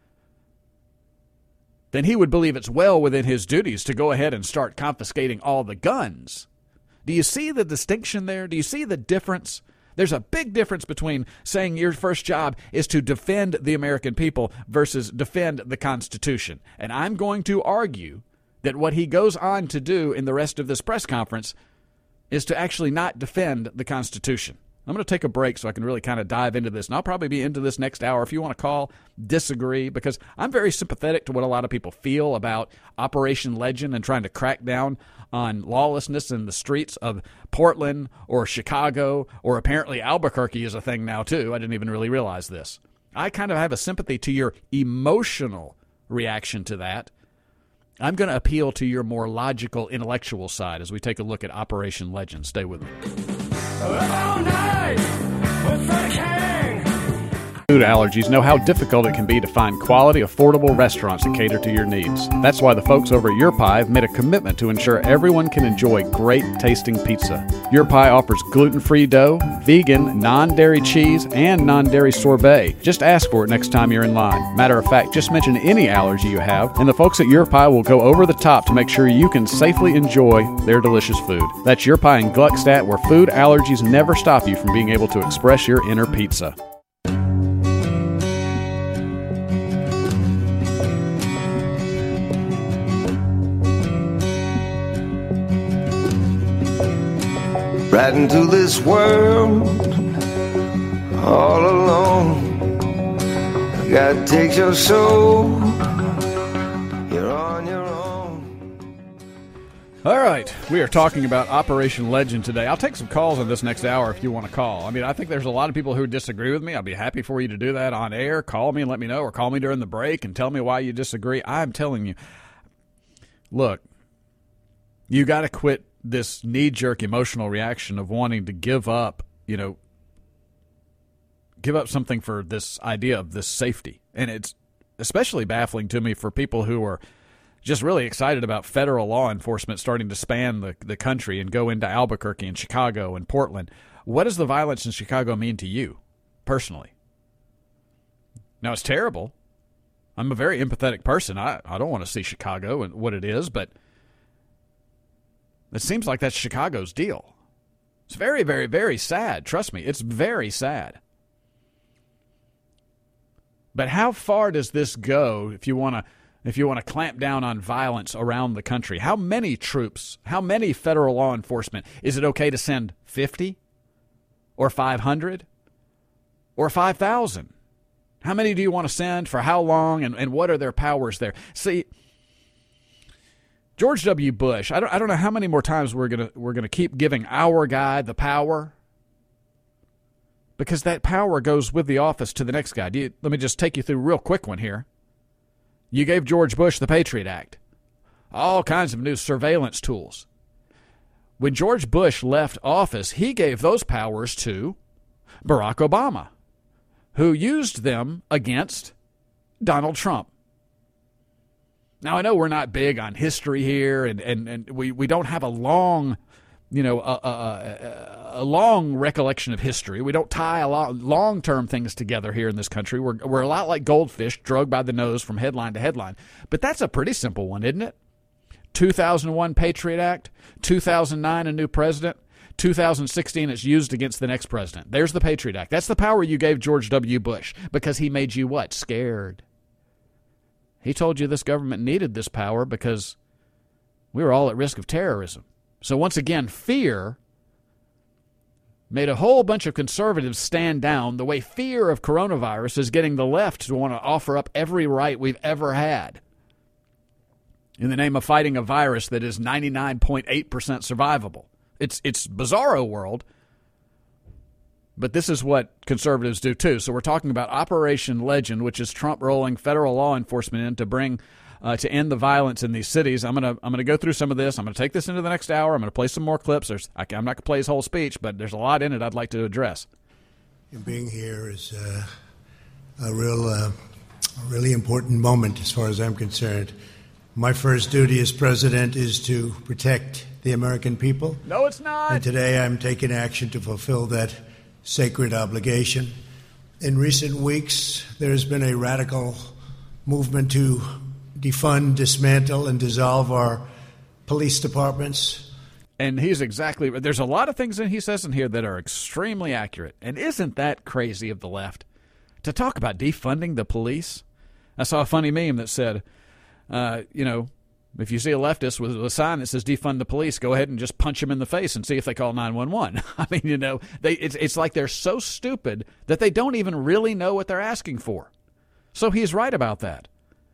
then he would believe it's well within his duties to go ahead and start confiscating all the guns. Do you see the distinction there? Do you see the difference? There's a big difference between saying your first job is to defend the American people versus defend the Constitution. And I'm going to argue that what he goes on to do in the rest of this press conference is to actually not defend the Constitution. I'm going to take a break so I can really kind of dive into this, and I'll probably be into this next hour. If you want to call, disagree, because I'm very sympathetic to what a lot of people feel about Operation Legend and trying to crack down on lawlessness in the streets of Portland or Chicago, or apparently Albuquerque is a thing now too. I didn't even really realize this. I kind of have a sympathy to your emotional reaction to that. I'm going to appeal to your more logical, intellectual side as we take a look at Operation Legend. Stay with me. All night with the king. Food allergies know how difficult it can be to find quality, affordable restaurants that cater to your needs. That's why the folks over at Your Pie have made a commitment to ensure everyone can enjoy great tasting pizza. Your Pie offers gluten-free dough, vegan, non-dairy cheese, and non-dairy sorbet. Just ask for it next time you're in line. Matter of fact, just mention any allergy you have, and the folks at Your Pie will go over the top to make sure you can safely enjoy their delicious food. That's Your Pie in Gluckstadt, where food allergies never stop you from being able to express your inner pizza. riding through this world all alone. God takes your soul, you're on your own. All right, we are talking about Operation Legend today. I'll take some calls on this next hour if you want to call. I mean, I think there's a lot of people who disagree with me. I'll be happy for you to do that on air. Call me and let me know, or call me during the break and tell me why you disagree. I'm telling you, look, you got to quit this knee-jerk emotional reaction of wanting to give up, you know, give up something for this idea of this safety. And it's especially baffling to me for people who are just really excited about federal law enforcement starting to span the, the country and go into Albuquerque and Chicago and Portland. What does the violence in Chicago mean to you personally? Now, it's terrible. I'm a very empathetic person. I, I don't want to see Chicago and what it is, but it seems like that's Chicago's deal. It's very, very, very sad. Trust me, it's very sad. But how far does this go if you want to if you want to clamp down on violence around the country? How many troops, how many federal law enforcement? Is it okay to send fifty or five hundred or five thousand? How many do you want to send, for how long, and, and what are their powers there? See, George W. Bush, I don't I don't know how many more times we're going to we're going to keep giving our guy the power, because that power goes with the office to the next guy. Do you, let me just take you through a real quick one here. You gave George Bush the Patriot Act, all kinds of new surveillance tools. When George Bush left office, he gave those powers to Barack Obama, who used them against Donald Trump. Now, I know we're not big on history here, and, and, and we, we don't have a long, you know, a, a, a, a long recollection of history. We don't tie a lot long-term things together here in this country. We're we're a lot like goldfish, drugged by the nose from headline to headline. But that's a pretty simple one, isn't it? two thousand one Patriot Act, two thousand nine a new president, two thousand sixteen it's used against the next president. There's the Patriot Act. That's the power you gave George W. Bush, because he made you what? Scared. He told you this government needed this power because we were all at risk of terrorism. So once again, fear made a whole bunch of conservatives stand down, the way fear of coronavirus is getting the left to want to offer up every right we've ever had in the name of fighting a virus that is ninety-nine point eight percent survivable. It's it's bizarro world, but this is what conservatives do too. So we're talking about Operation Legend, which is Trump rolling federal law enforcement in to bring uh, to end the violence in these cities. I'm gonna I'm gonna go through some of this. I'm gonna take this into the next hour. I'm gonna play some more clips. There's I, I'm not gonna play his whole speech, but there's a lot in it I'd like to address. And being here is uh, a real, uh, a really important moment as far as I'm concerned. My first duty as president is to protect the American people. No, it's not. And today I'm taking action to fulfill that sacred obligation. In recent weeks, there has been a radical movement to defund, dismantle, and dissolve our police departments. And he's exactly, there's a lot of things that he says in here that are extremely accurate. And isn't that crazy of the left to talk about defunding the police? I saw a funny meme that said, uh, you know, if you see a leftist with a sign that says defund the police, go ahead and just punch him in the face and see if they call nine one one. I mean, you know, they it's it's like they're so stupid that they don't even really know what they're asking for. So he's right about that.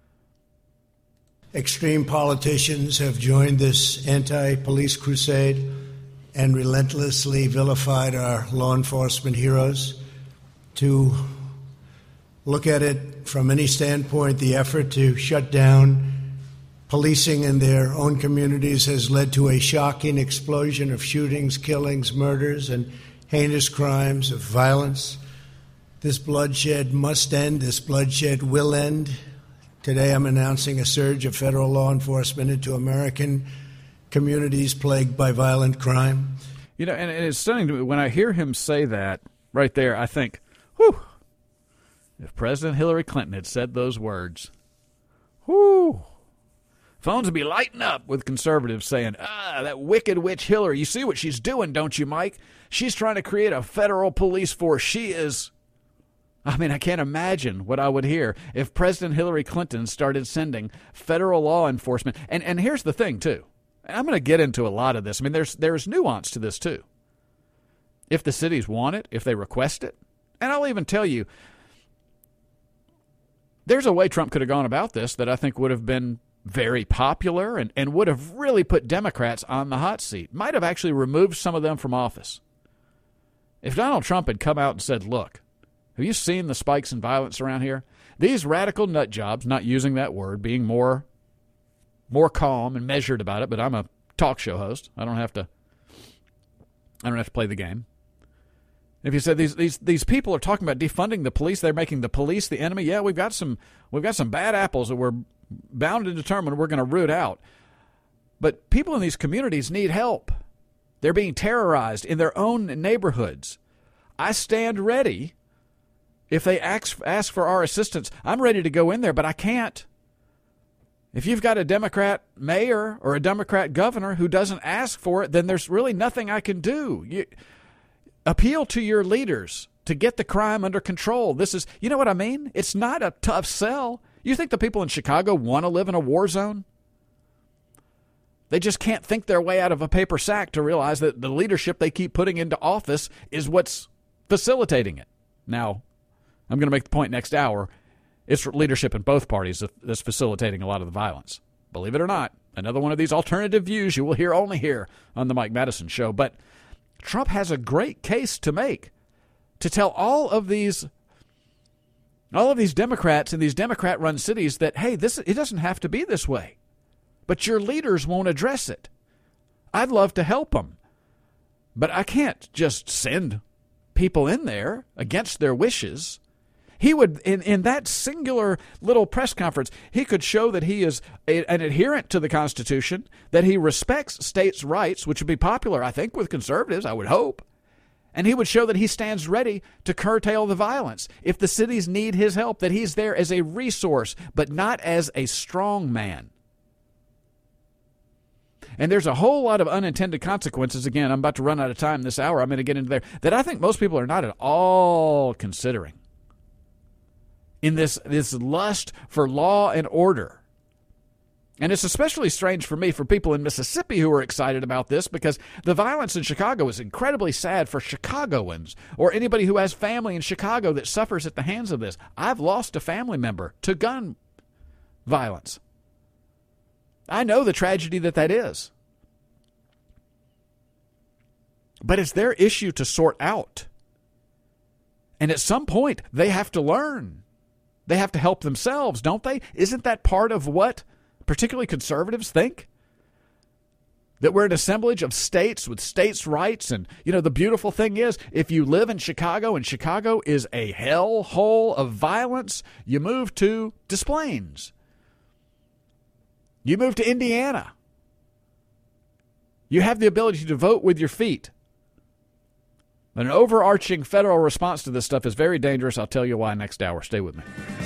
Extreme politicians have joined this anti-police crusade and relentlessly vilified our law enforcement heroes. To look at it from any standpoint, the effort to shut down policing in their own communities has led to a shocking explosion of shootings, killings, murders, and heinous crimes of violence. This bloodshed must end. This bloodshed will end. Today I'm announcing a surge of federal law enforcement into American communities plagued by violent crime. You know, and, and it's stunning to me. When I hear him say that right there, I think, whew, if President Hillary Clinton had said those words, whew, phones would be lighting up with conservatives saying, ah, that wicked witch Hillary, you see what she's doing, don't you, Mike? She's trying to create a federal police force. She is... I mean, I can't imagine what I would hear if President Hillary Clinton started sending federal law enforcement. And and here's the thing, too. I'm going to get into a lot of this. I mean, there's there's nuance to this, too. if the cities want it, if they request it. And I'll even tell you, there's a way Trump could have gone about this that I think would have been very popular and, and would have really put Democrats on the hot seat, might have actually removed some of them from office. If Donald Trump had come out and said, look, have you seen the spikes in violence around here? These radical nut jobs, not using that word, being more, more calm and measured about it, but I'm a talk show host. I don't have to I don't have to play the game. If you said these these these people are talking about defunding the police, they're making the police the enemy. Yeah, we've got some we've got some bad apples that we're bound and determined we're going to root out. But people in these communities need help. They're being terrorized in their own neighborhoods. I stand ready. If they ask, ask for our assistance, I'm ready to go in there, but I can't. If you've got a Democrat mayor or a Democrat governor who doesn't ask for it, then there's really nothing I can do. You, appeal to your leaders to get the crime under control. This is, you know what I mean? It's not a tough sell. You think the people in Chicago want to live in a war zone? They just can't think their way out of a paper sack to realize that the leadership they keep putting into office is what's facilitating it. Now, I'm going to make the point next hour. It's leadership in both parties that's facilitating a lot of the violence. Believe it or not, another one of these alternative views you will hear only here on the Mike Madison Show. But Trump has a great case to make to tell all of these all of these Democrats in these Democrat-run cities that, hey, this it doesn't have to be this way. But your leaders won't address it. I'd love to help them, but I can't just send people in there against their wishes. He would, in, in that singular little press conference, he could show that he is a, an adherent to the Constitution, that he respects states' rights, which would be popular, I think, with conservatives, I would hope. And he would show that he stands ready to curtail the violence. If the cities need his help, that he's there as a resource, but not as a strong man. And there's a whole lot of unintended consequences. Again, I'm about to run out of time this hour. I'm going to get into there that I think most people are not at all considering. In this, this lust for law and order. And it's especially strange for me, for people in Mississippi who are excited about this, because the violence in Chicago is incredibly sad for Chicagoans or anybody who has family in Chicago that suffers at the hands of this. I've lost a family member to gun violence. I know the tragedy that that is. But it's their issue to sort out. And at some point, they have to learn. They have to help themselves, don't they? Isn't that part of what particularly conservatives think? That we're an assemblage of states with states' rights. And, you know, the beautiful thing is, if you live in Chicago and Chicago is a hellhole of violence, you move to Des Plaines. You move to Indiana. You have the ability to vote with your feet. But an overarching federal response to this stuff is very dangerous. I'll tell you why next hour. Stay with me.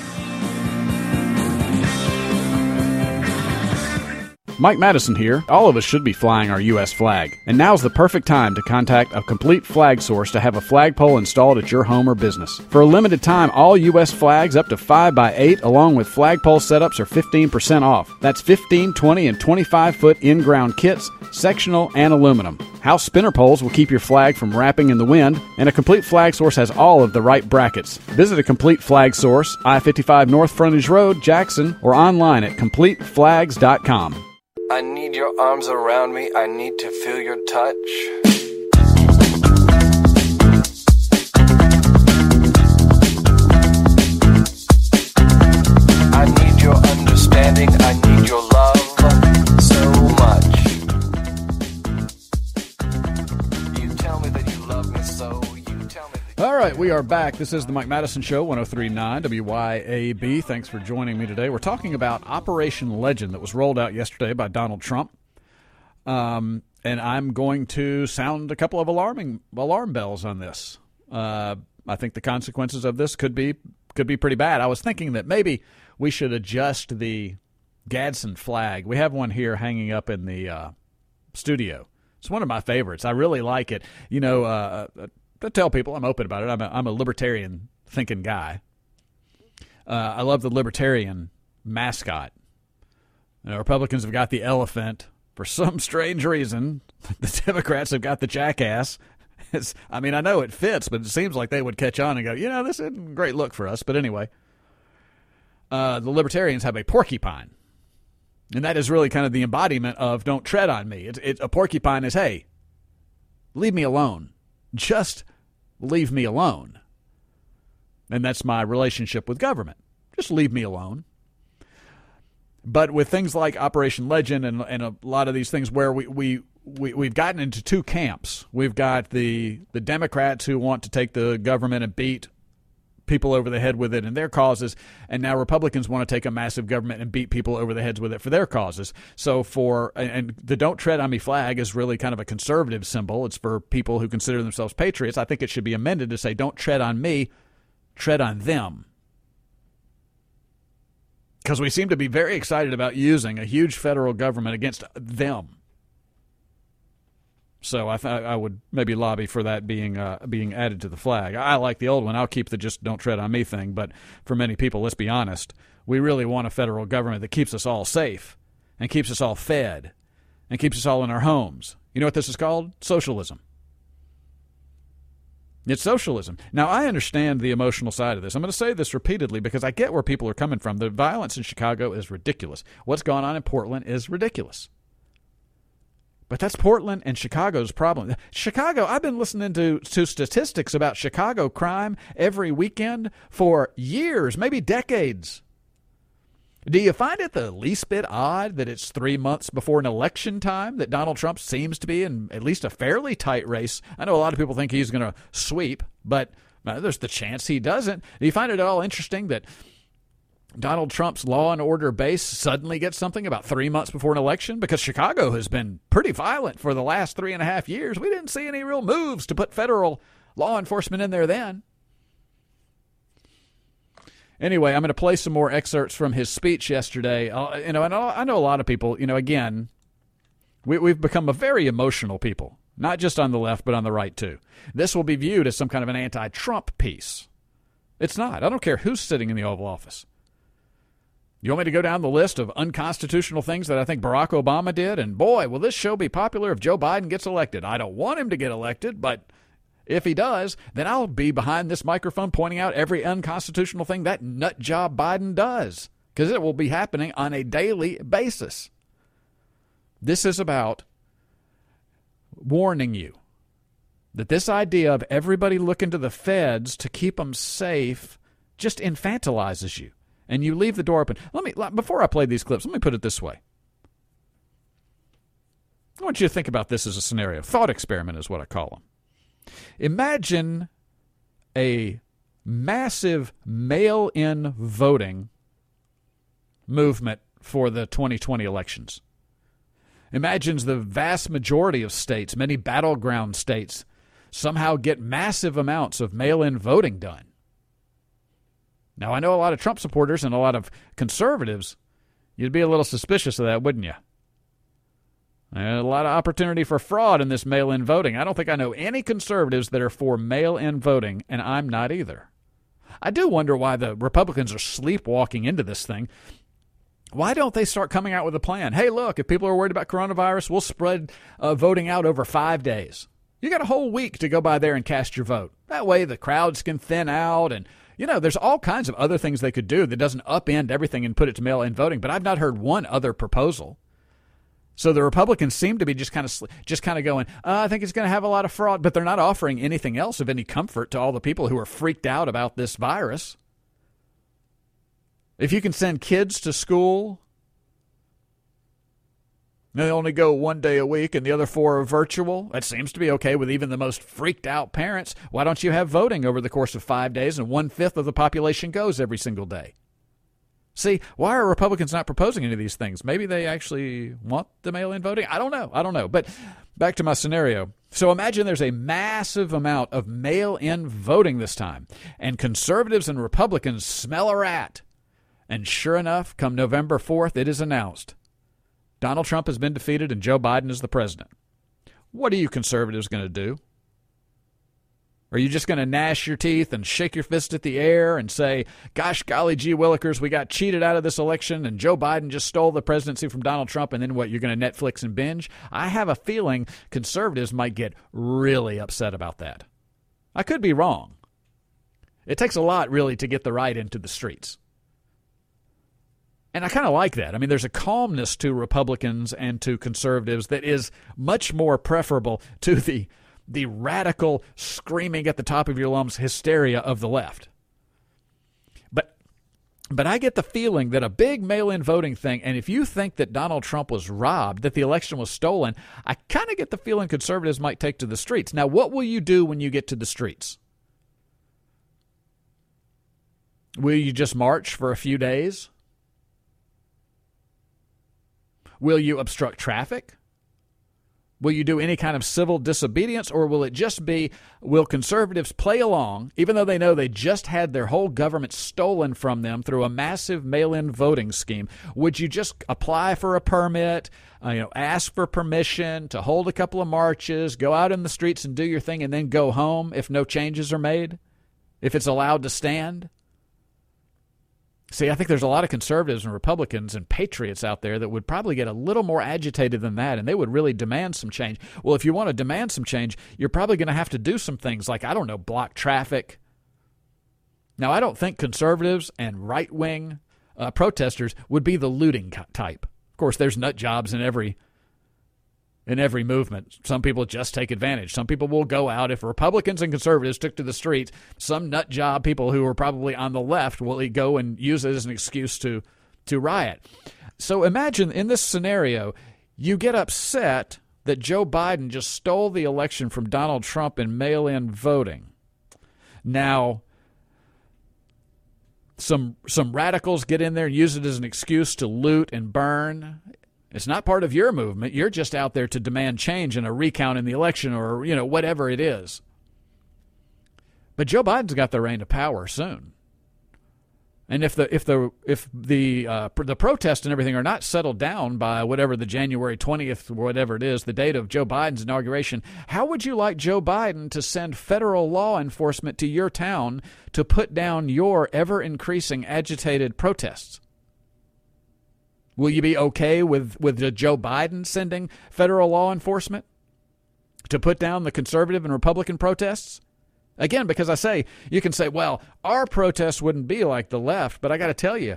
Mike Madison here. All of us should be flying our U S flag, and now's the perfect time to contact a Complete Flag Source to have a flagpole installed at your home or business. For a limited time, all U S flags up to five by eight along with flagpole setups are fifteen percent off. That's fifteen, twenty, and twenty-five foot in-ground kits, sectional, and aluminum. House spinner poles will keep your flag from wrapping in the wind, and a Complete Flag Source has all of the right brackets. Visit a Complete Flag Source, I fifty-five North Frontage Road, Jackson, or online at complete flags dot com. I need your arms around me. I need to feel your touch. I need your understanding. I need your love so much. You tell me that you love me so. You tell me that. All right, we are back. This is the Mike Madison Show, one oh three point nine W Y A B. Thanks for joining me today. We're talking about Operation Legend that was rolled out yesterday by Donald Trump. Um, and I'm going to sound a couple of alarming alarm bells on this. Uh, I think the consequences of this could be could be pretty bad. I was thinking that maybe we should adjust the Gadsden flag. We have one here hanging up in the uh, studio. It's one of my favorites. I really like it. You know, uh, I tell people I'm open about it. I'm a, I'm a libertarian thinking guy. Uh, I love the libertarian mascot. You know, Republicans have got the elephant. For some strange reason, the Democrats have got the jackass, It's, I mean, I know it fits, but it seems like they would catch on and go, you know, this isn't a great look for us. But anyway, uh, the libertarians have a porcupine. And that is really kind of the embodiment of don't tread on me. It's, it, a porcupine is, hey, leave me alone. Just leave me alone. And that's my relationship with government. Just leave me alone. But with things like Operation Legend and, and a lot of these things where we, we, we, we've gotten into two camps. We've got the, the Democrats who want to take the government and beat people over the head with it in their causes, and now Republicans want to take a massive government and beat people over the heads with it for their causes. So for and the Don't Tread on Me flag is really kind of a conservative symbol. It's for people who consider themselves patriots. I think it should be amended to say don't tread on me, tread on them. Because we seem to be very excited about using a huge federal government against them. So I th- I would maybe lobby for that being uh, being added to the flag. I like the old one. I'll keep the just don't tread on me thing. But for many people, let's be honest, we really want a federal government that keeps us all safe and keeps us all fed and keeps us all in our homes. You know what this is called? Socialism. It's socialism. Now, I understand the emotional side of this. I'm going to say this repeatedly because I get where people are coming from. The violence in Chicago is ridiculous. What's going on in Portland is ridiculous. But that's Portland and Chicago's problem. Chicago, I've been listening to, to statistics about Chicago crime every weekend for years, maybe decades. Do you find it the least bit odd that it's three months before an election time that Donald Trump seems to be in at least a fairly tight race? I know a lot of people think he's going to sweep, but uh, there's the chance he doesn't. Do you find it at all interesting that Donald Trump's law and order base suddenly gets something about three months before an election? Because Chicago has been pretty violent for the last three and a half years. We didn't see any real moves to put federal law enforcement in there then. Anyway, I'm going to play some more excerpts from his speech yesterday. Uh, you know, and I know a lot of people, you know, again, we, we've become a very emotional people, not just on the left, but on the right too. This will be viewed as some kind of an anti-Trump piece. It's not. I don't care who's sitting in the Oval Office. You want me to go down the list of unconstitutional things that I think Barack Obama did? And boy, will this show be popular if Joe Biden gets elected. I don't want him to get elected, but if he does, then I'll be behind this microphone pointing out every unconstitutional thing that nut job Biden does, because it will be happening on a daily basis. This is about warning you that this idea of everybody looking to the feds to keep them safe just infantilizes you. And you leave the door open. Let me, before I play these clips, let me put it this way. I want you to think about this as a scenario. Thought experiment is what I call them. Imagine a massive mail-in voting movement for the twenty twenty elections. Imagine the vast majority of states, many battleground states, somehow get massive amounts of mail-in voting done. Now, I know a lot of Trump supporters and a lot of conservatives, you'd be a little suspicious of that, wouldn't you? A lot of opportunity for fraud in this mail-in voting. I don't think I know any conservatives that are for mail-in voting, and I'm not either. I do wonder why the Republicans are sleepwalking into this thing. Why don't they start coming out with a plan? Hey, look, if people are worried about coronavirus, we'll spread uh, voting out over five days. You got a whole week to go by there and cast your vote. That way the crowds can thin out, and you know, there's all kinds of other things they could do that doesn't upend everything and put it to mail-in voting, but I've not heard one other proposal. So the Republicans seem to be just kind of just kind of going, uh, I think it's going to have a lot of fraud, but they're not offering anything else of any comfort to all the people who are freaked out about this virus. If you can send kids to school, they only go one day a week and the other four are virtual. That seems to be okay with even the most freaked out parents. Why don't you have voting over the course of five days and one-fifth of the population goes every single day? See, why are Republicans not proposing any of these things? Maybe they actually want the mail-in voting? I don't know. I don't know. But back to my scenario. So imagine there's a massive amount of mail-in voting this time, and conservatives and Republicans smell a rat. And sure enough, come November fourth, it is announced. Donald Trump has been defeated and Joe Biden is the president. What are you conservatives going to do? Are you just going to gnash your teeth and shake your fist at the air and say, gosh, golly gee willikers, we got cheated out of this election and Joe Biden just stole the presidency from Donald Trump, and then what, you're going to Netflix and binge? I have a feeling conservatives might get really upset about that. I could be wrong. It takes a lot, really, to get the right into the streets. And I kind of like that. I mean, there's a calmness to Republicans and to conservatives that is much more preferable to the the radical screaming at the top of your lungs hysteria of the left. But but I get the feeling that a big mail-in voting thing, and if you think that Donald Trump was robbed, that the election was stolen, I kind of get the feeling conservatives might take to the streets. Now, what will you do when you get to the streets? Will you just march for a few days? Will you obstruct traffic? Will you do any kind of civil disobedience, or will it just be, will conservatives play along, even though they know they just had their whole government stolen from them through a massive mail-in voting scheme? Would you just apply for a permit, uh, you know, ask for permission to hold a couple of marches, go out in the streets and do your thing, and then go home if no changes are made, if it's allowed to stand? See, I think there's a lot of conservatives and Republicans and patriots out there that would probably get a little more agitated than that, and they would really demand some change. Well, if you want to demand some change, you're probably going to have to do some things like, I don't know, block traffic. Now, I don't think conservatives and right-wing uh, protesters would be the looting type. Of course, there's nut jobs in every in every movement. Some people just take advantage. Some people will go out. If Republicans and conservatives took to the streets, some nut job people who are probably on the left will go and use it as an excuse to, to riot. So imagine in this scenario, you get upset that Joe Biden just stole the election from Donald Trump in mail-in voting. Now, some some radicals get in there and use it as an excuse to loot and burn. It's not part of your movement. You're just out there to demand change and a recount in the election, or, you know, whatever it is. But Joe Biden's got the reign of power soon. And if the if the if the uh, the protests and everything are not settled down by whatever the January twentieth, whatever it is, the date of Joe Biden's inauguration, how would you like Joe Biden to send federal law enforcement to your town to put down your ever-increasing agitated protests? Will you be okay with, with Joe Biden sending federal law enforcement to put down the conservative and Republican protests? Again, because I say, you can say, well, our protests wouldn't be like the left, but I got to tell you,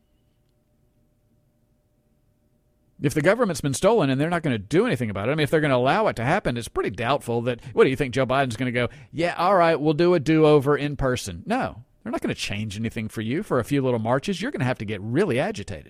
if the government's been stolen and they're not going to do anything about it, I mean, if they're going to allow it to happen, it's pretty doubtful that, what do you think, Joe Biden's going to go, yeah, all right, we'll do a do-over in person? No, they're not going to change anything for you for a few little marches. You're going to have to get really agitated.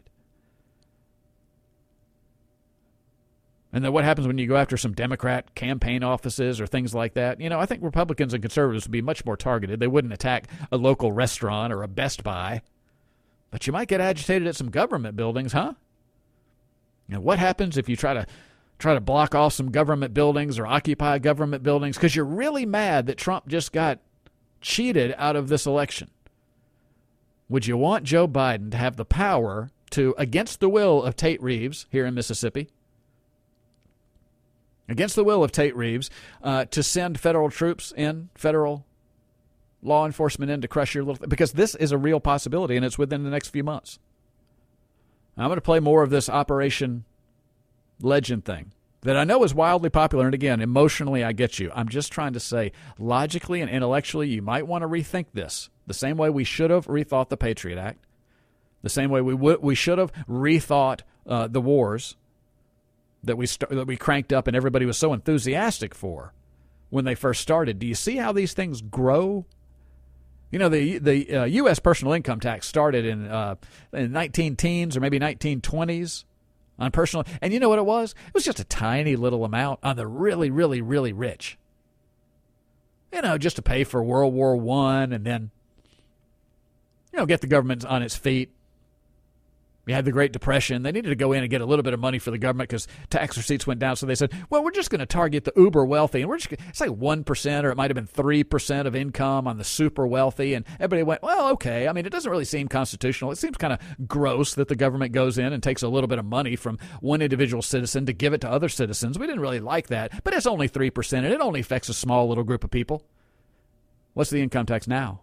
And then what happens when you go after some Democrat campaign offices or things like that? You know, I think Republicans and conservatives would be much more targeted. They wouldn't attack a local restaurant or a Best Buy. But you might get agitated at some government buildings, huh? And what happens if you try to try to block off some government buildings or occupy government buildings because you're really mad that Trump just got cheated out of this election? Would you want Joe Biden to have the power to, against the will of Tate Reeves here in Mississippi, against the will of Tate Reeves, uh, to send federal troops in, federal law enforcement in to crush your little... Because this is a real possibility, and it's within the next few months. I'm going to play more of this Operation Legend thing that I know is wildly popular. And again, emotionally, I get you. I'm just trying to say, logically and intellectually, you might want to rethink this. The same way we should have rethought the Patriot Act. The same way we w- we should have rethought uh, the wars that we st- that we cranked up and everybody was so enthusiastic for when they first started. Do you see how these things grow? You know, the the uh, U S personal income tax started in uh, in nineteen teens or maybe nineteen twenties on personal, and you know what it was? It was just a tiny little amount on the really, really, really rich. You know, just to pay for World War One and then, you know, get the government on its feet. We had the Great Depression. They needed to go in and get a little bit of money for the government because tax receipts went down. So they said, well, we're just going to target the uber wealthy. And we're just, it's like one percent or it might have been three percent of income on the super wealthy. And everybody went, well, okay. I mean, it doesn't really seem constitutional. It seems kind of gross that the government goes in and takes a little bit of money from one individual citizen to give it to other citizens. We didn't really like that. But it's only three percent and it only affects a small little group of people. What's the income tax now?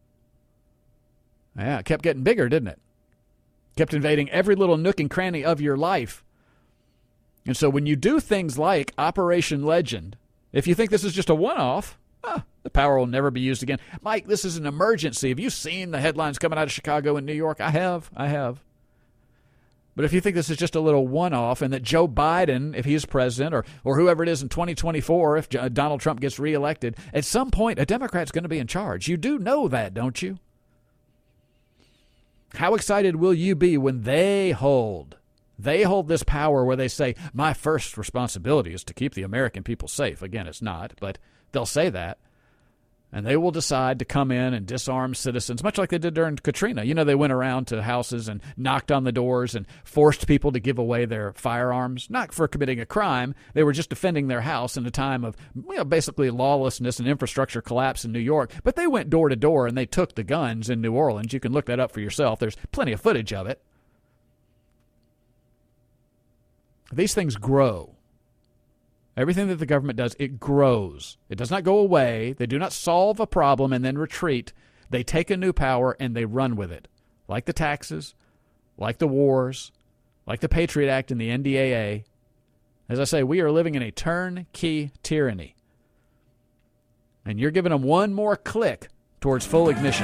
Yeah, it kept getting bigger, didn't it? Kept invading every little nook and cranny of your life. And so when you do things like Operation Legend, if you think this is just a one-off, ah, the power will never be used again. Mike, this is an emergency. Have you seen the headlines coming out of Chicago and New York? I have. I have. But if you think this is just a little one-off and that Joe Biden, if he's president, or, or whoever it is in twenty twenty-four, if Donald Trump gets reelected, at some point a Democrat's going to be in charge. You do know that, don't you? How excited will you be when they hold, they hold this power where they say, my first responsibility is to keep the American people safe. Again, it's not, but they'll say that. And they will decide to come in and disarm citizens, much like they did during Katrina. You know, they went around to houses and knocked on the doors and forced people to give away their firearms, not for committing a crime. They were just defending their house in a time of, you know, basically lawlessness and infrastructure collapse in New York. But they went door to door and they took the guns in New Orleans. You can look that up for yourself. There's plenty of footage of it. These things grow. Everything that the government does, it grows. It does not go away. They do not solve a problem and then retreat. They take a new power and they run with it. Like the taxes, like the wars, like the Patriot Act and the N D A A. As I say, we are living in a turnkey tyranny. And you're giving them one more click towards full ignition.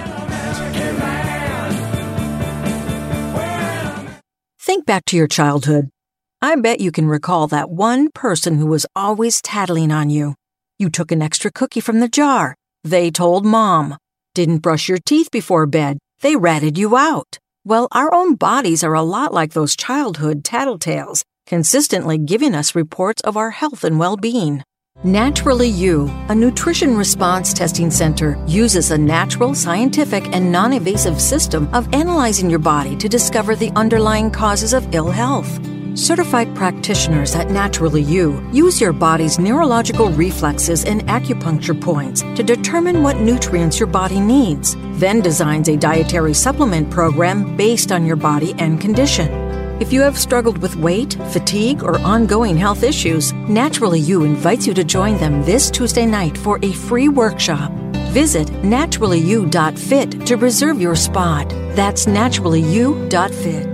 Think back to your childhood. I bet you can recall that one person who was always tattling on you. You took an extra cookie from the jar. They told Mom. Didn't brush your teeth before bed. They ratted you out. Well, our own bodies are a lot like those childhood tattletales, consistently giving us reports of our health and well-being. Naturally You, a nutrition response testing center, uses a natural, scientific, and non-invasive system of analyzing your body to discover the underlying causes of ill health. Certified practitioners at Naturally You use your body's neurological reflexes and acupuncture points to determine what nutrients your body needs, then designs a dietary supplement program based on your body and condition. If you have struggled with weight, fatigue, or ongoing health issues, Naturally You invites you to join them this Tuesday night for a free workshop. Visit naturally you dot fit to reserve your spot. That's naturally you dot fit.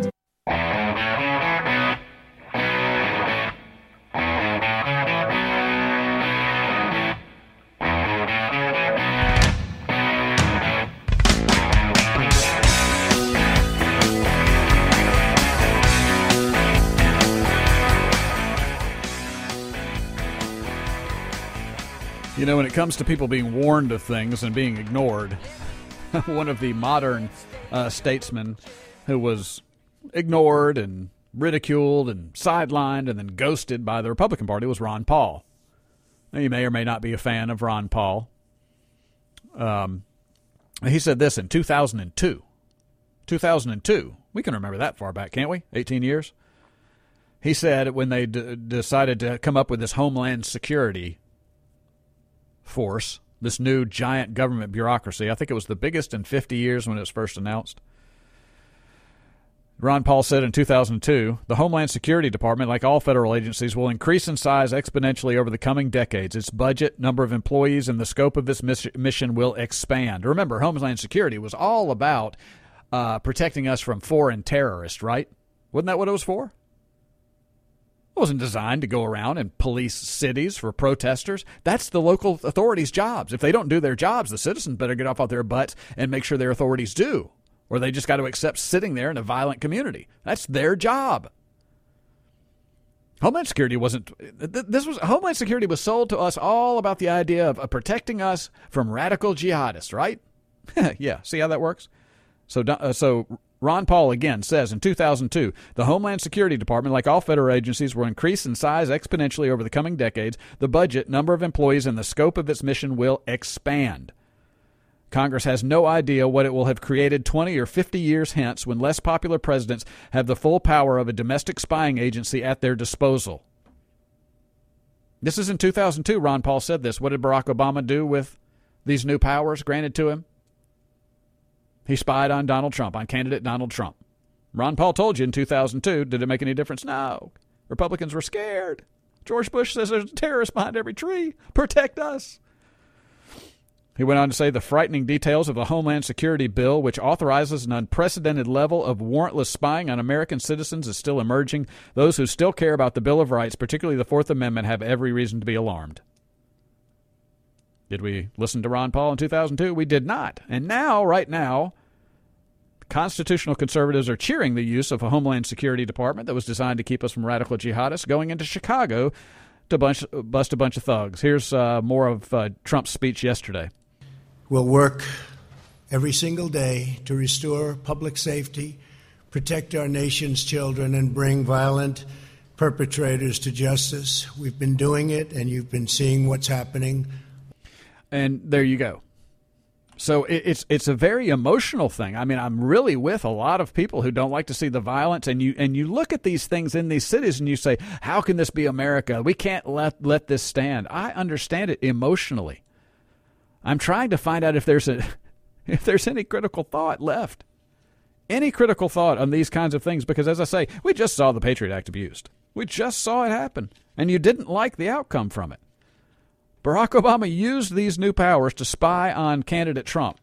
You know, when it comes to people being warned of things and being ignored, one of the modern uh, statesmen who was ignored and ridiculed and sidelined and then ghosted by the Republican Party was Ron Paul. Now, you may or may not be a fan of Ron Paul. Um, he said this in two thousand two. two thousand two. We can remember that far back, can't we? eighteen years. He said when they d- decided to come up with this Homeland Security force, this new giant government bureaucracy. I think it was the biggest in fifty years when it was first announced. Ron Paul said in two thousand two, the Homeland Security Department, like all federal agencies, will increase in size exponentially over the coming decades. Its budget, number of employees, and the scope of its mission will expand. Remember, Homeland Security was all about uh, protecting us from foreign terrorists, right? Wasn't that what it was for? It wasn't designed to go around and police cities for protesters. That's the local authorities' jobs. If they don't do their jobs, the citizens better get off of their butts and make sure their authorities do. Or they just got to accept sitting there in a violent community. That's their job. Homeland Security wasn't. This was Homeland Security was sold to us all about the idea of, of protecting us from radical jihadists, right? Yeah. See how that works? So, uh, so. Ron Paul again says in two thousand two, the Homeland Security Department, like all federal agencies, will increase in size exponentially over the coming decades. The budget, number of employees, and the scope of its mission will expand. Congress has no idea what it will have created twenty or fifty years hence when less popular presidents have the full power of a domestic spying agency at their disposal. This is in two thousand two, Ron Paul said this. What did Barack Obama do with these new powers granted to him? He spied on Donald Trump, on candidate Donald Trump. Ron Paul told you in two thousand two, did it make any difference? No. Republicans were scared. George Bush says there's a terrorist behind every tree. Protect us. He went on to say the frightening details of the Homeland Security bill, which authorizes an unprecedented level of warrantless spying on American citizens, is still emerging. Those who still care about the Bill of Rights, particularly the Fourth Amendment, have every reason to be alarmed. Did we listen to Ron Paul in two thousand two? We did not. And now, right now, constitutional conservatives are cheering the use of a Homeland Security Department that was designed to keep us from radical jihadists going into Chicago to bunch, bust a bunch of thugs. Here's uh, more of uh, Trump's speech yesterday. We'll work every single day to restore public safety, protect our nation's children, and bring violent perpetrators to justice. We've been doing it, and you've been seeing what's happening. And there you go. So it, it's it's a very emotional thing. I mean, I'm really with a lot of people who don't like to see the violence, and you and you look at these things in these cities and you say, how can this be America? We can't let let this stand. I understand it emotionally. I'm trying to find out if there's a if there's any critical thought left. Any critical thought on these kinds of things, because as I say, we just saw the Patriot Act abused. We just saw it happen, and you didn't like the outcome from it. Barack Obama used these new powers to spy on candidate Trump.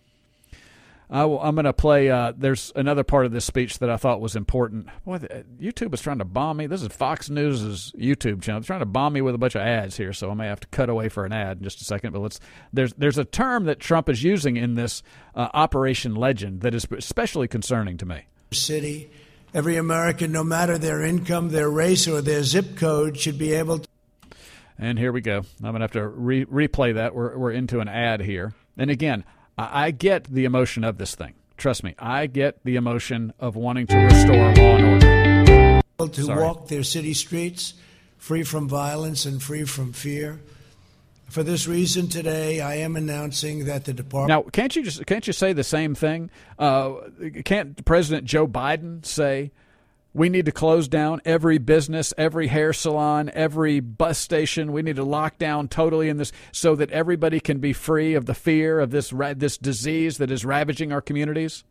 I will, I'm going to play, uh, there's another part of this speech that I thought was important. Boy, the, YouTube is trying to bomb me. This is Fox News' YouTube channel. They're trying to bomb me with a bunch of ads here, so I may have to cut away for an ad in just a second. But let's. There's there's a term that Trump is using in this uh, Operation Legend that is especially concerning to me. City, every American, no matter their income, their race, or their zip code, should be able to. And here we go. I'm going to have to re- replay that. We're we're into an ad here. And again, I, I get the emotion of this thing. Trust me, I get the emotion of wanting to restore law and order. To Sorry. walk their city streets free from violence and free from fear. For this reason, today I am announcing that the department. Now, can't you just can't you say the same thing? Uh, can't President Joe Biden say, we need to close down every business, every hair salon, every bus station. We need to lock down totally in this so that everybody can be free of the fear of this this disease that is ravaging our communities?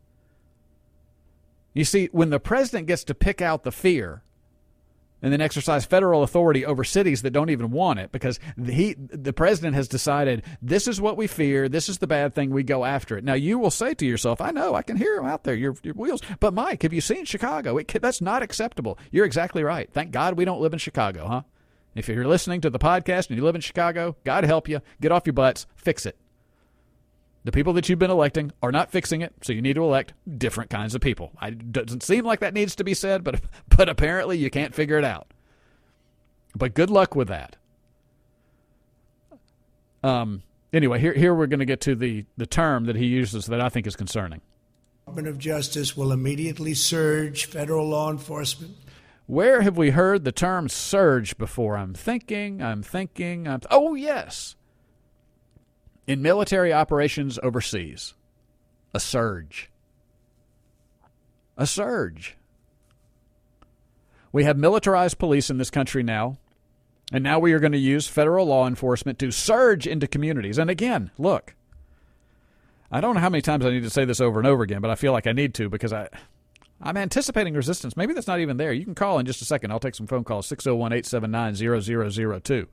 You see, when the president gets to pick out the fear and then exercise federal authority over cities that don't even want it, because he, the president has decided this is what we fear, this is the bad thing, we go after it. Now, you will say to yourself, I know, I can hear him out there, your, your wheels. But, Mike, have you seen Chicago? It, that's not acceptable. You're exactly right. Thank God we don't live in Chicago, huh? If you're listening to the podcast and you live in Chicago, God help you. Get off your butts. Fix it. The people that you've been electing are not fixing it, so you need to elect different kinds of people. It doesn't seem like that needs to be said, but but apparently you can't figure it out. But good luck with that. Um. Anyway, here here we're going to get to the, the term that he uses that I think is concerning. The Department of Justice will immediately surge federal law enforcement. Where have we heard the term surge before? I'm thinking, I'm thinking, I'm... Oh, yes. In military operations overseas, a surge. A surge. We have militarized police in this country now, and now we are going to use federal law enforcement to surge into communities. And again, look, I don't know how many times I need to say this over and over again, but I feel like I need to because I, I'm anticipating resistance. Maybe that's not even there. You can call in just a second. I'll take some phone calls, six oh one, eight seven nine, zero zero zero two.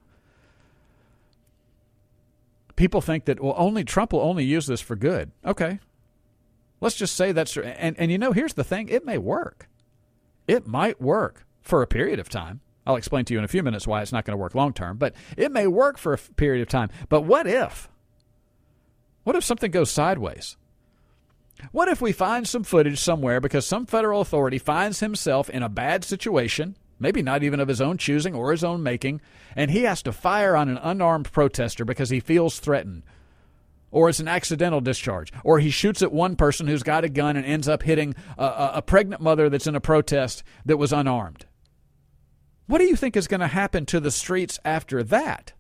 People think that, well, only Trump will only use this for good. Okay. Let's just say that's true. And, and you know, here's the thing. It may work. It might work for a period of time. I'll explain to you in a few minutes why it's not going to work long term. But it may work for a period of time. But what if? What if something goes sideways? What if we find some footage somewhere because some federal authority finds himself in a bad situation, maybe not even of his own choosing or his own making, and he has to fire on an unarmed protester because he feels threatened, or it's an accidental discharge, or he shoots at one person who's got a gun and ends up hitting a, a, a pregnant mother that's in a protest that was unarmed. What do you think is going to happen to the streets after that?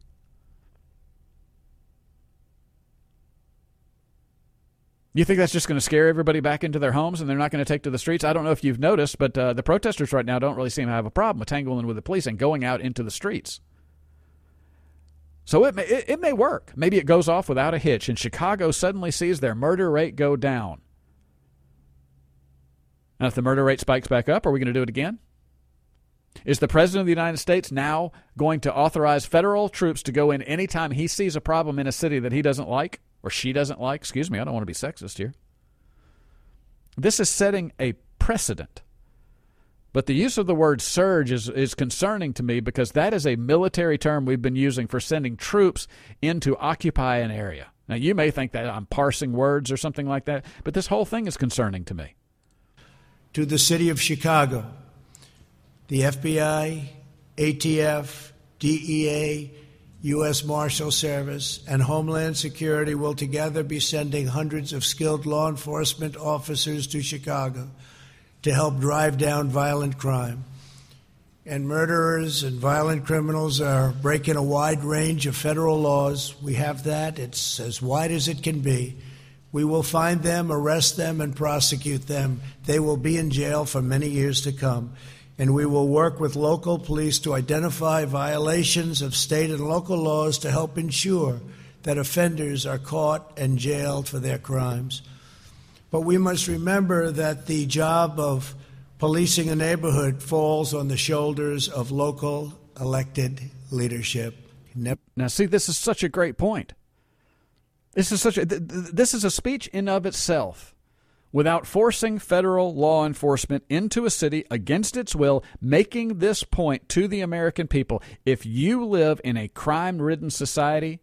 You think that's just going to scare everybody back into their homes and they're not going to take to the streets? I don't know if you've noticed, but uh, the protesters right now don't really seem to have a problem with tangling with the police and going out into the streets. So it may, it, it may work. Maybe it goes off without a hitch, and Chicago suddenly sees their murder rate go down. Now, if the murder rate spikes back up, are we going to do it again? Is the President of the United States now going to authorize federal troops to go in anytime he sees a problem in a city that he doesn't like? or she doesn't like. Excuse me, I don't want to be sexist here. This is setting a precedent. But the use of the word surge is, is concerning to me because that is a military term we've been using for sending troops in to occupy an area. Now, you may think that I'm parsing words or something like that, but this whole thing is concerning to me. To the city of Chicago, the F B I, A T F, D E A, U S Marshal Service, and Homeland Security will together be sending hundreds of skilled law enforcement officers to Chicago to help drive down violent crime. And murderers and violent criminals are breaking a wide range of federal laws. We have that. It's as wide as it can be. We will find them, arrest them, and prosecute them. They will be in jail for many years to come. And we will work with local police to identify violations of state and local laws to help ensure that offenders are caught and jailed for their crimes. But we must remember that the job of policing a neighborhood falls on the shoulders of local elected leadership. Never- now, see, this is such a great point. This is such a, th- th- this is a speech in of itself. Without forcing federal law enforcement into a city against its will, making this point to the American people. If you live in a crime-ridden society,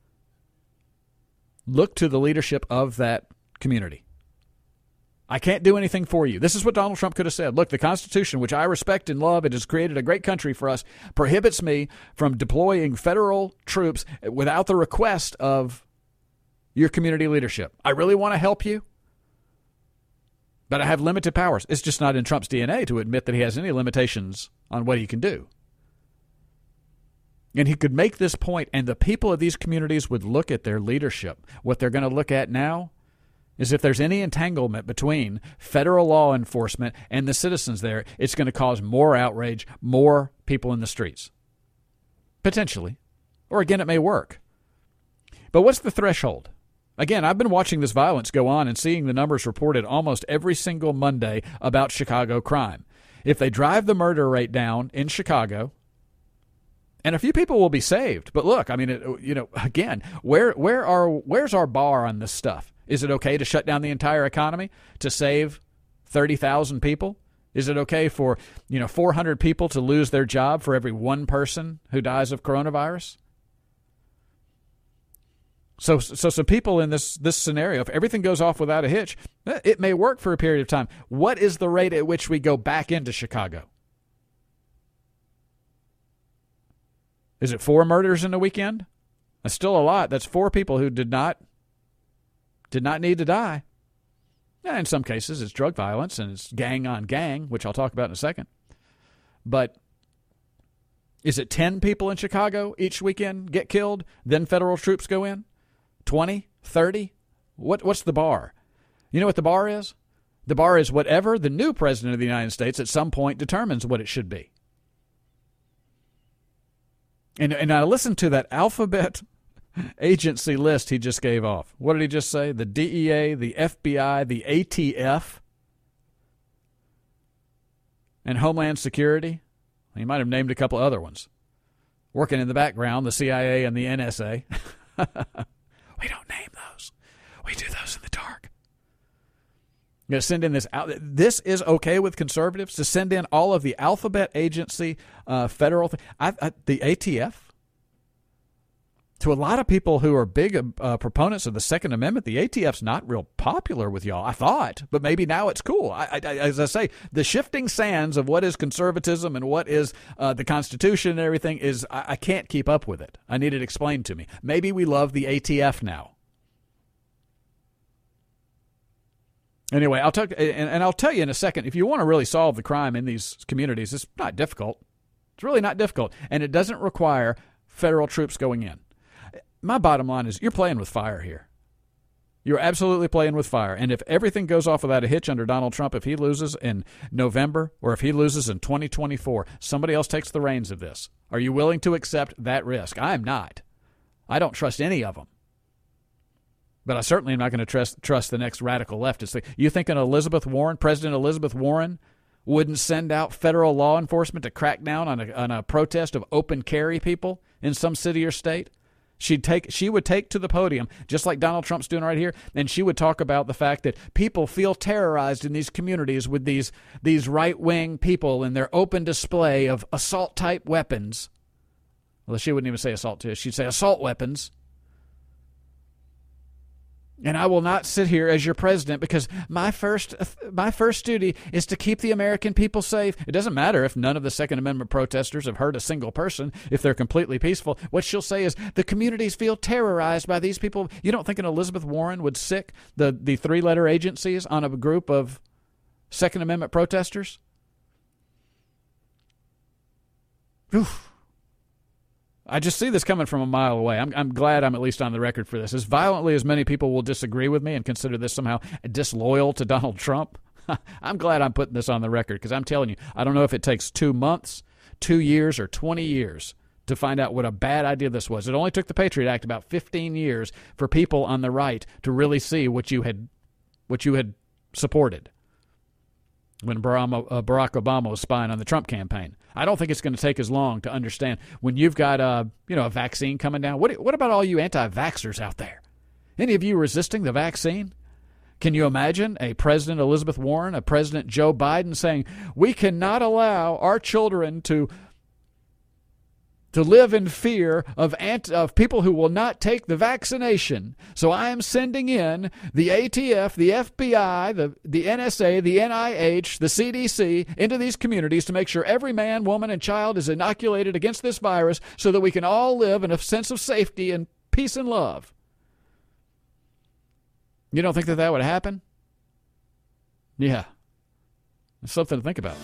look to the leadership of that community. I can't do anything for you. This is what Donald Trump could have said. Look, the Constitution, which I respect and love, it has created a great country for us, prohibits me from deploying federal troops without the request of your community leadership. I really want to help you, but I have limited powers. It's just not in Trump's D N A to admit that he has any limitations on what he can do. And he could make this point, and the people of these communities would look at their leadership. What they're going to look at now is if there's any entanglement between federal law enforcement and the citizens there, it's going to cause more outrage, more people in the streets. Potentially. Or again, it may work. But what's the threshold? Again, I've been watching this violence go on and seeing the numbers reported almost every single Monday about Chicago crime. If they drive the murder rate down in Chicago, and a few people will be saved. But look, I mean, it, you know, again, where where are where's our bar on this stuff? Is it okay to shut down the entire economy to save thirty thousand people? Is it okay for, you know, four hundred people to lose their job for every one person who dies of coronavirus? So, so, so people in this this scenario, if everything goes off without a hitch, it may work for a period of time. What is the rate at which we go back into Chicago? Is it four murders in a weekend? That's still a lot. That's four people who did not did not need to die. Yeah, in some cases, it's drug violence and it's gang on gang, which I'll talk about in a second. But is it ten people in Chicago each weekend get killed, then federal troops go in? twenty? thirty? What, what's the bar? You know what the bar is? The bar is whatever the new president of the United States at some point determines what it should be. And, and I listened to that alphabet agency list he just gave off. What did he just say? The D E A, the F B I, the A T F, and Homeland Security. He might have named a couple other ones. Working in the background, the C I A and the N S A. We don't name those. We do those in the dark. You're going to send in this out. This is okay with conservatives to send in all of the alphabet agency uh, federal th- I, I, the A T F. To a lot of people who are big uh, proponents of the Second Amendment, the A T F's not real popular with y'all, I thought, but maybe now it's cool. I, I, as I say, the shifting sands of what is conservatism and what is uh, the Constitution and everything is, I, I can't keep up with it. I need it explained to me. Maybe we love the A T F now. Anyway, I'll talk, and, and I'll tell you in a second, if you want to really solve the crime in these communities, it's not difficult. It's really not difficult, and it doesn't require federal troops going in. My bottom line is you're playing with fire here. You're absolutely playing with fire. And if everything goes off without a hitch under Donald Trump, if he loses in November or if he loses in twenty twenty-four, somebody else takes the reins of this. Are you willing to accept that risk? I am not. I don't trust any of them. But I certainly am not going to trust trust the next radical leftist. You thinking Elizabeth Warren, President Elizabeth Warren, wouldn't send out federal law enforcement to crack down on a, on a protest of open carry people in some city or state? She'd take, she would take to the podium, just like Donald Trump's doing right here, and she would talk about the fact that people feel terrorized in these communities with these, these right-wing people and their open display of assault-type weapons. Well, she wouldn't even say assault, she'd say assault weapons. And I will not sit here as your president because my first my first duty is to keep the American people safe. It doesn't matter if none of the Second Amendment protesters have hurt a single person, if they're completely peaceful. What she'll say is the communities feel terrorized by these people. You don't think an Elizabeth Warren would sick the, the three-letter agencies on a group of Second Amendment protesters? Oof. I just see this coming from a mile away. I'm, I'm glad I'm at least on the record for this. As violently as many people will disagree with me and consider this somehow disloyal to Donald Trump, I'm glad I'm putting this on the record because I'm telling you, I don't know if it takes two months, two years, or twenty years to find out what a bad idea this was. It only took the Patriot Act about fifteen years for people on the right to really see what you had, what you had supported when Barack Obama was spying on the Trump campaign. I don't think it's going to take as long to understand when you've got a, you know, a vaccine coming down. What, what about all you anti-vaxxers out there? Any of you resisting the vaccine? Can you imagine a President Elizabeth Warren, a President Joe Biden saying, we cannot allow our children to to live in fear of ant- of people who will not take the vaccination. So I am sending in the A T F, the F B I, the, the N S A, the N I H, the C D C into these communities to make sure every man, woman, and child is inoculated against this virus so that we can all live in a sense of safety and peace and love. You don't think that that would happen? Yeah. It's something to think about.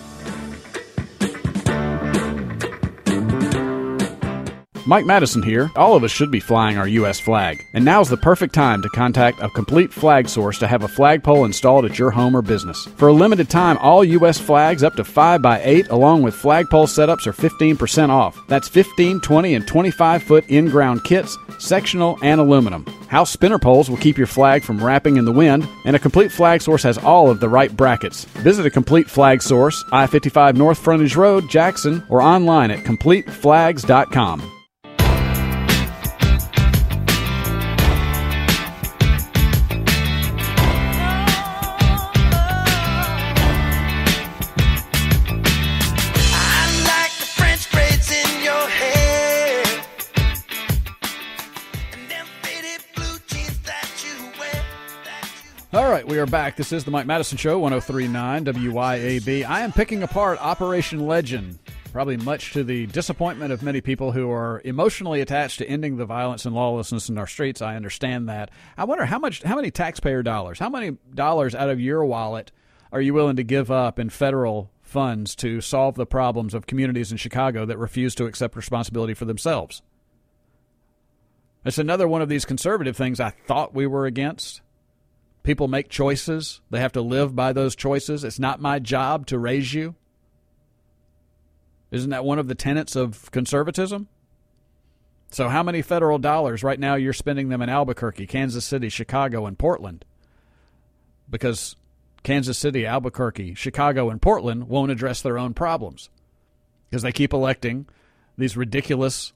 Mike Madison here. All of us should be flying our U S flag, and now's the perfect time to contact a Complete Flag Source to have a flagpole installed at your home or business. For a limited time, all U S flags up to five by eight along with flagpole setups are fifteen percent off. That's fifteen, twenty, and twenty-five foot in-ground kits, sectional, and aluminum. House spinner poles will keep your flag from wrapping in the wind, and a Complete Flag Source has all of the right brackets. Visit a Complete Flag Source, I fifty-five North Frontage Road, Jackson, or online at complete flags dot com. All right, we are back. This is the Mike Madison Show, one oh three point nine W Y A B. I am picking apart Operation Legend, probably much to the disappointment of many people who are emotionally attached to ending the violence and lawlessness in our streets. I understand that. I wonder how much, how many taxpayer dollars, how many dollars out of your wallet are you willing to give up in federal funds to solve the problems of communities in Chicago that refuse to accept responsibility for themselves? It's another one of these conservative things I thought we were against. People make choices. They have to live by those choices. It's not my job to raise you. Isn't that one of the tenets of conservatism? So how many federal dollars right now you're spending them in Albuquerque, Kansas City, Chicago, and Portland? Because Kansas City, Albuquerque, Chicago, and Portland won't address their own problems because they keep electing these ridiculous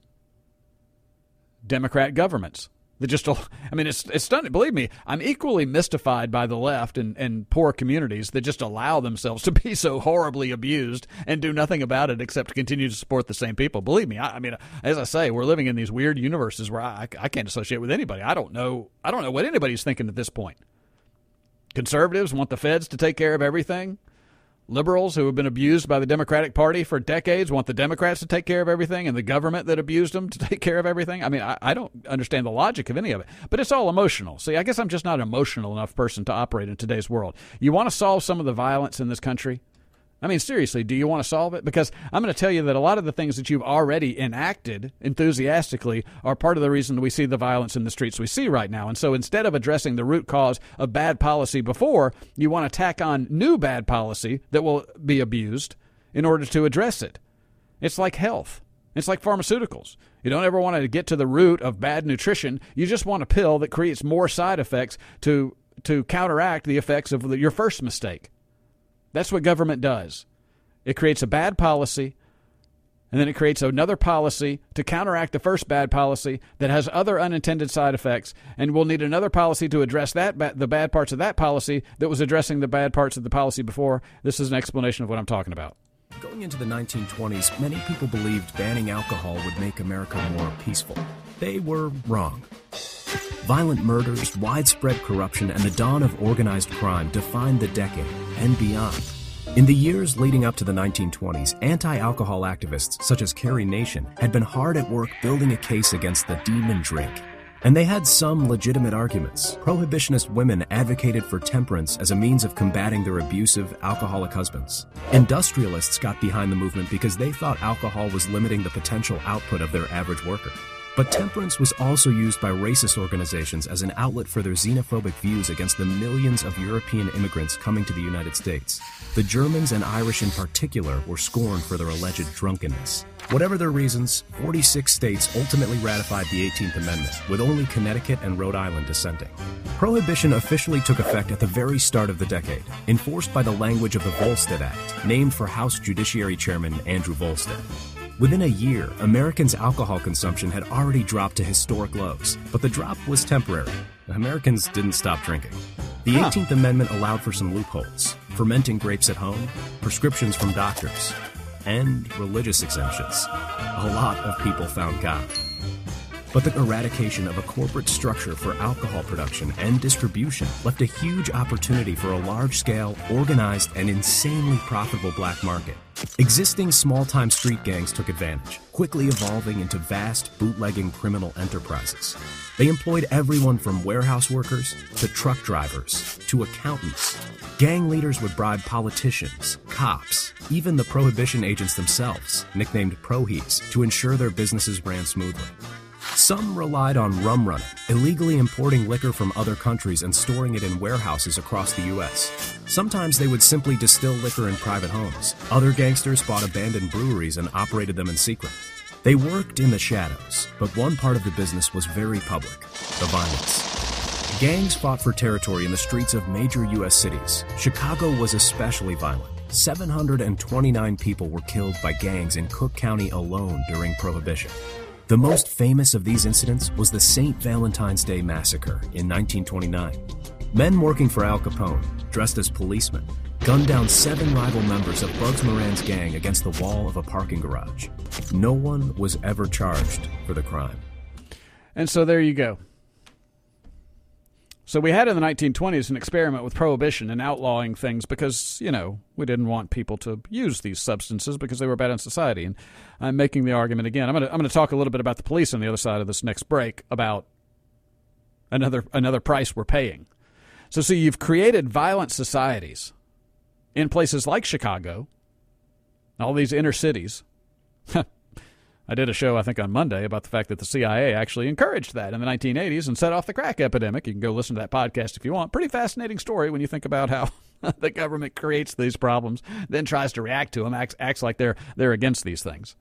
Democrat governments. They just, I mean, it's it's stunning. Believe me, I'm equally mystified by the left and, and poor communities that just allow themselves to be so horribly abused and do nothing about it except to continue to support the same people. Believe me, I, I mean, as I say, we're living in these weird universes where I, I can't associate with anybody. I don't know. I don't know what anybody's thinking at this point. Conservatives want the feds to take care of everything. Liberals who have been abused by the Democratic Party for decades want the Democrats to take care of everything and the government that abused them to take care of everything. I mean, I, I don't understand the logic of any of it, but it's all emotional. See, I guess I'm just not an emotional enough person to operate in today's world. You want to solve some of the violence in this country? I mean, seriously, do you want to solve it? Because I'm going to tell you that a lot of the things that you've already enacted enthusiastically are part of the reason we see the violence in the streets we see right now. And so instead of addressing the root cause of bad policy before, you want to tack on new bad policy that will be abused in order to address it. It's like health. It's like pharmaceuticals. You don't ever want to get to the root of bad nutrition. You just want a pill that creates more side effects to, to counteract the effects of the, your first mistake. That's what government does. It creates a bad policy, And then it creates another policy to counteract the first bad policy that has other unintended side effects. And we'll need another policy to address that ba- the bad parts of that policy that was addressing the bad parts of the policy before. This is an explanation of what I'm talking about. Going into the nineteen twenties, many people believed banning alcohol would make America more peaceful. They were wrong. Violent murders, widespread corruption, and the dawn of organized crime defined the decade and beyond. In the years leading up to the nineteen twenties, anti-alcohol activists such as Carrie Nation had been hard at work building a case against the demon drink. And they had some legitimate arguments. Prohibitionist women advocated for temperance as a means of combating their abusive, alcoholic husbands. Industrialists got behind the movement because they thought alcohol was limiting the potential output of their average worker. But temperance was also used by racist organizations as an outlet for their xenophobic views against the millions of European immigrants coming to the United States. The Germans and Irish in particular were scorned for their alleged drunkenness. Whatever their reasons, forty-six states ultimately ratified the eighteenth Amendment, with only Connecticut and Rhode Island dissenting. Prohibition officially took effect at the very start of the decade, enforced by the language of the Volstead Act, named for House Judiciary Chairman Andrew Volstead. Within a year, Americans' alcohol consumption had already dropped to historic lows, but the drop was temporary. Americans didn't stop drinking. The huh. eighteenth Amendment allowed for some loopholes: fermenting grapes at home, prescriptions from doctors, and religious exemptions. A lot of people found God. But the eradication of a corporate structure for alcohol production and distribution left a huge opportunity for a large-scale, organized, and insanely profitable black market. Existing small-time street gangs took advantage, quickly evolving into vast, bootlegging criminal enterprises. They employed everyone from warehouse workers to truck drivers to accountants. Gang leaders would bribe politicians, cops, even the prohibition agents themselves, nicknamed prohies, to ensure their businesses ran smoothly. Some relied on rum running, illegally importing liquor from other countries and storing it in warehouses across the U S. Sometimes they would simply distill liquor in private homes. Other gangsters bought abandoned breweries and operated them in secret. They worked in the shadows, but one part of the business was very public: the violence. Gangs fought for territory in the streets of major U S cities. Chicago was especially violent. seven hundred twenty-nine people were killed by gangs in Cook County alone during Prohibition. The most famous of these incidents was the Saint Valentine's Day Massacre in nineteen twenty-nine. Men working for Al Capone, dressed as policemen, gunned down seven rival members of Bugs Moran's gang against the wall of a parking garage. No one was ever charged for the crime. And so there you go. So we had in the nineteen twenties an experiment with prohibition and outlawing things because, you know, we didn't want people to use these substances because they were bad in society. And I'm making the argument again. I'm going to I'm going to talk a little bit about the police on the other side of this next break, about another another price we're paying. So see, you've created violent societies in places like Chicago, all these inner cities. I did a show, I think, on Monday about the fact that the C I A actually encouraged that in the nineteen eighties and set off the crack epidemic. You can go listen to that podcast if you want. Pretty fascinating story when you think about how the government creates these problems, then tries to react to them, acts, acts like they're they're against these things.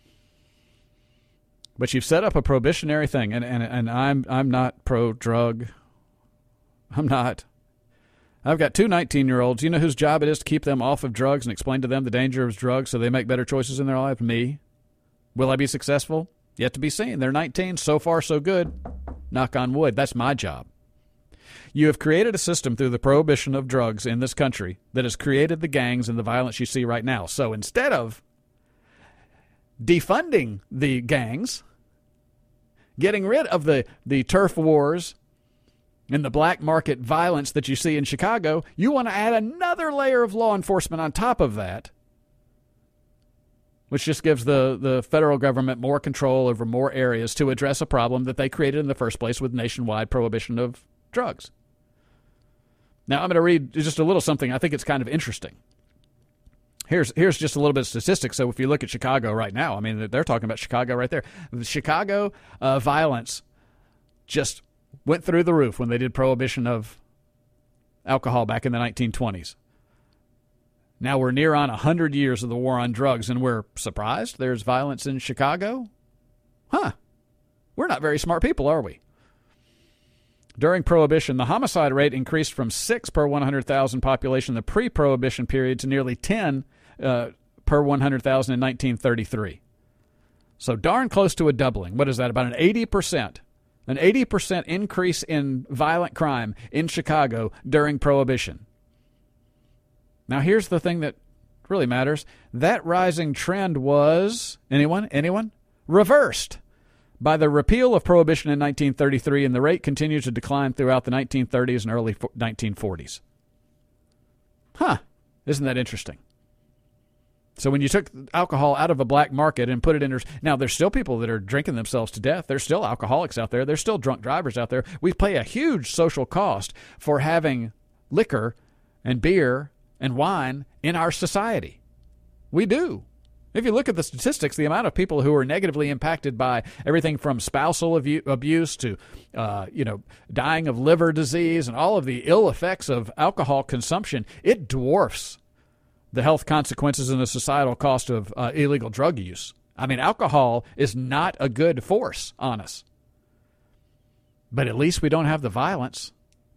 But you've set up a prohibitionary thing, and, and, and I'm I'm not pro-drug. I'm not. I've got two nineteen-year-olds. You know whose job it is to keep them off of drugs and explain to them the danger of drugs so they make better choices in their life? Me. Will I be successful? Yet to be seen. They're nineteen. So far, so good. Knock on wood. That's my job. You have created a system through the prohibition of drugs in this country that has created the gangs and the violence you see right now. So instead of defunding the gangs, getting rid of the, the turf wars and the black market violence that you see in Chicago, you want to add another layer of law enforcement on top of that, which just gives the, the federal government more control over more areas to address a problem that they created in the first place with nationwide prohibition of drugs. Now, I'm going to read just a little something. I think it's kind of interesting. Here's here's just a little bit of statistics. So if you look at Chicago right now, I mean, they're talking about Chicago right there. The Chicago uh, violence just went through the roof when they did prohibition of alcohol back in the nineteen twenties. Now we're near on one hundred years of the war on drugs, and we're surprised there's violence in Chicago? Huh. We're not very smart people, are we? During Prohibition, the homicide rate increased from six per one hundred thousand population in the pre-Prohibition period to nearly ten uh, per one hundred thousand in nineteen thirty-three. So darn close to a doubling. What is that? About an eighty percent. An eighty percent increase in violent crime in Chicago during Prohibition. Now, here's the thing that really matters. That rising trend was, anyone? Anyone? Reversed by the repeal of Prohibition in nineteen thirty-three, and the rate continued to decline throughout the nineteen thirties and early nineteen forties. Huh. Isn't that interesting? So when you took alcohol out of a black market and put it in... Now, there's still people that are drinking themselves to death. There's still alcoholics out there. There's still drunk drivers out there. We pay a huge social cost for having liquor and beer and wine in our society. We do. If you look at the statistics, the amount of people who are negatively impacted by everything from spousal abuse to, uh, you know, dying of liver disease and all of the ill effects of alcohol consumption, it dwarfs the health consequences and the societal cost of uh, illegal drug use. I mean, alcohol is not a good force on us. But at least we don't have the violence.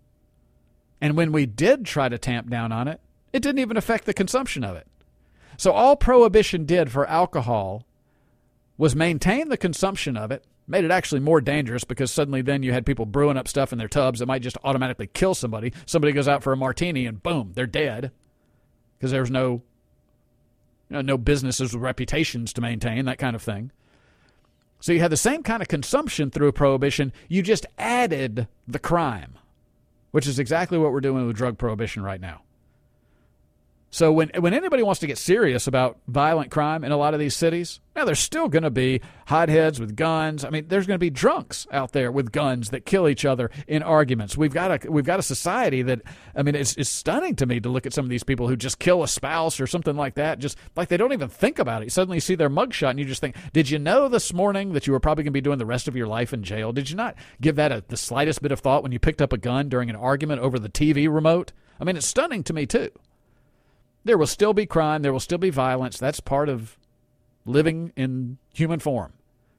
And when we did try to tamp down on it, it didn't even affect the consumption of it. So all Prohibition did for alcohol was maintain the consumption of it, made it actually more dangerous because suddenly then you had people brewing up stuff in their tubs that might just automatically kill somebody. Somebody goes out for a martini and boom, they're dead. Because there's no, you know, no businesses with reputations to maintain, that kind of thing. So you had the same kind of consumption through Prohibition. You just added the crime, which is exactly what we're doing with drug prohibition right now. So when when anybody wants to get serious about violent crime in a lot of these cities, now there's still going to be hotheads with guns. I mean, there's going to be drunks out there with guns that kill each other in arguments. We've got a we've got a society that, I mean, it's it's stunning to me to look at some of these people who just kill a spouse or something like that, just like they don't even think about it. You suddenly see their mugshot and you just think, did you know this morning that you were probably going to be doing the rest of your life in jail? Did you not give that a, the slightest bit of thought when you picked up a gun during an argument over the T V remote? I mean, it's stunning to me too. There will still be crime. There will still be violence. That's part of living in human form.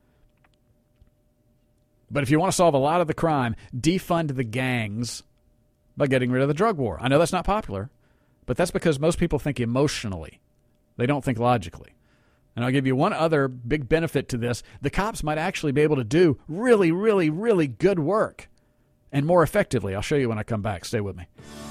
But if you want to solve a lot of the crime, defund the gangs by getting rid of the drug war. I know that's not popular, but that's because most people think emotionally. They don't think logically. And I'll give you one other big benefit to this. The cops might actually be able to do really, really, really good work and more effectively. I'll show you when I come back. Stay with me.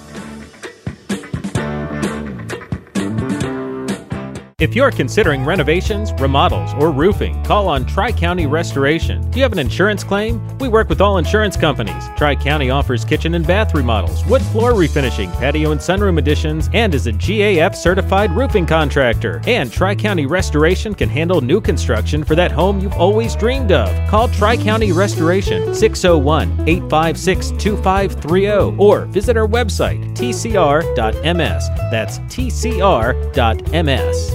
If you're considering renovations, remodels, or roofing, call on Tri-County Restoration. Do you have an insurance claim? We work with all insurance companies. Tri-County offers kitchen and bath remodels, wood floor refinishing, patio and sunroom additions, and is a G A F-certified roofing contractor. And Tri-County Restoration can handle new construction for that home you've always dreamed of. Call Tri-County Restoration, six oh one, eight five six, two five three oh, or visit our website, T C R dot M S. That's T C R dot M S.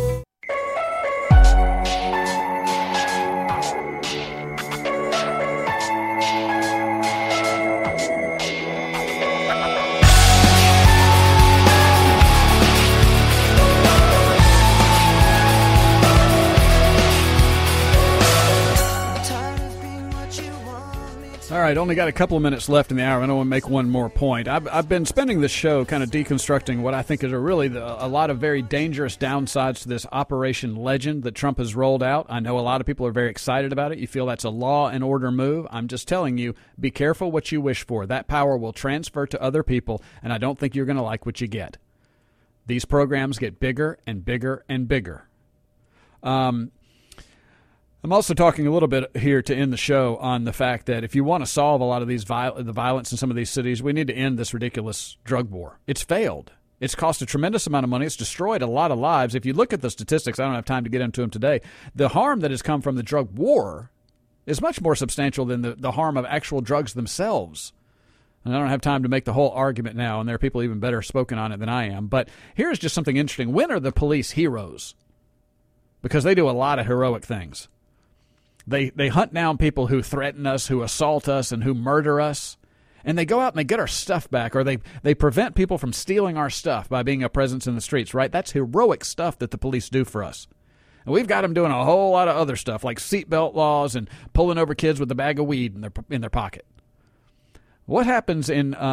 All right, only got a couple of minutes left in the hour. I don't want to make one more point. I've, I've been spending this show kind of deconstructing what I think is a really the, a lot of very dangerous downsides to this Operation Legend that Trump has rolled out. I know a lot of people are very excited about it. You feel that's a law and order move. I'm just telling you, be careful what you wish for. That power will transfer to other people, and I don't think you're going to like what you get. These programs get bigger and bigger and bigger. Um. I'm also talking a little bit here to end the show on the fact that if you want to solve a lot of these viol- the violence in some of these cities, we need to end this ridiculous drug war. It's failed. It's cost a tremendous amount of money. It's destroyed a lot of lives. If you look at the statistics, I don't have time to get into them today, the harm that has come from the drug war is much more substantial than the, the harm of actual drugs themselves. And I don't have time to make the whole argument now, and there are people even better spoken on it than I am. But here's just something interesting. When are the police heroes? Because they do a lot of heroic things. They they hunt down people who threaten us, who assault us, and who murder us. And they go out and they get our stuff back, or they, they prevent people from stealing our stuff by being a presence in the streets, right? That's heroic stuff that the police do for us. And we've got them doing a whole lot of other stuff, like seatbelt laws and pulling over kids with a bag of weed in their in their pocket. What happens in uh,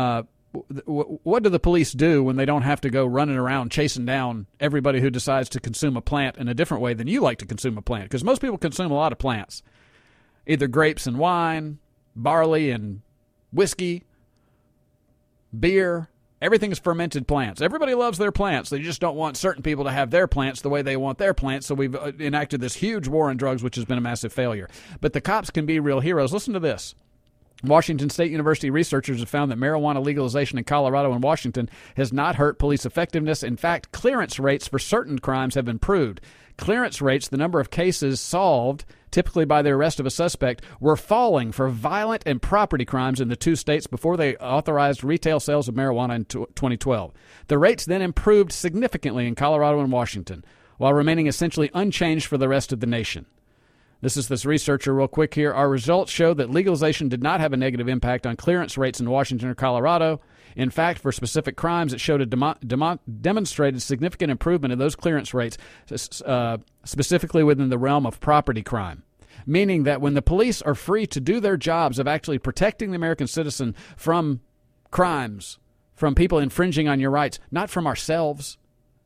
what do the police do when they don't have to go running around chasing down everybody who decides to consume a plant in a different way than you like to consume a plant? Because most people consume a lot of plants, either grapes and wine, barley and whiskey, beer. Everything is fermented plants. Everybody loves their plants. They just don't want certain people to have their plants the way they want their plants. So we've enacted this huge war on drugs, which has been a massive failure. But the cops can be real heroes. Listen to this. Washington State University researchers have found that marijuana legalization in Colorado and Washington has not hurt police effectiveness. In fact, clearance rates for certain crimes have improved. Clearance rates, the number of cases solved, typically by the arrest of a suspect, were falling for violent and property crimes in the two states before they authorized retail sales of marijuana in twenty twelve. The rates then improved significantly in Colorado and Washington, while remaining essentially unchanged for the rest of the nation. This is this researcher real quick here. Our results show that legalization did not have a negative impact on clearance rates in Washington or Colorado. In fact, for specific crimes, it showed a demo- demo- demonstrated significant improvement in those clearance rates, uh, specifically within the realm of property crime. Meaning that when the police are free to do their jobs of actually protecting the American citizen from crimes, from people infringing on your rights, not from ourselves.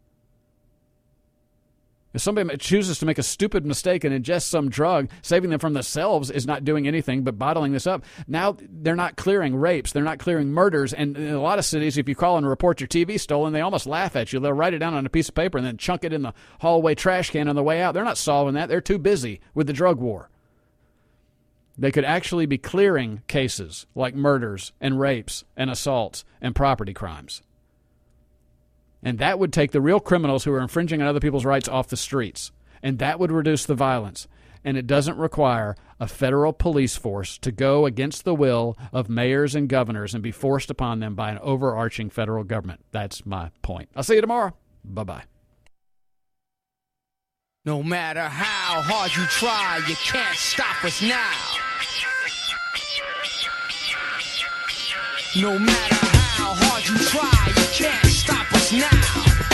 If somebody chooses to make a stupid mistake and ingest some drug, saving them from themselves is not doing anything but bottling this up. Now they're not clearing rapes. They're not clearing murders. And in a lot of cities, if you call and report your T V stolen, they almost laugh at you. They'll write it down on a piece of paper and then chunk it in the hallway trash can on the way out. They're not solving that. They're too busy with the drug war. They could actually be clearing cases like murders and rapes and assaults and property crimes. And that would take the real criminals who are infringing on other people's rights off the streets. And that would reduce the violence. And it doesn't require a federal police force to go against the will of mayors and governors and be forced upon them by an overarching federal government. That's my point. I'll see you tomorrow. Bye-bye. No matter how hard you try, you can't stop us now. No matter how hard you try, you can't stop us now.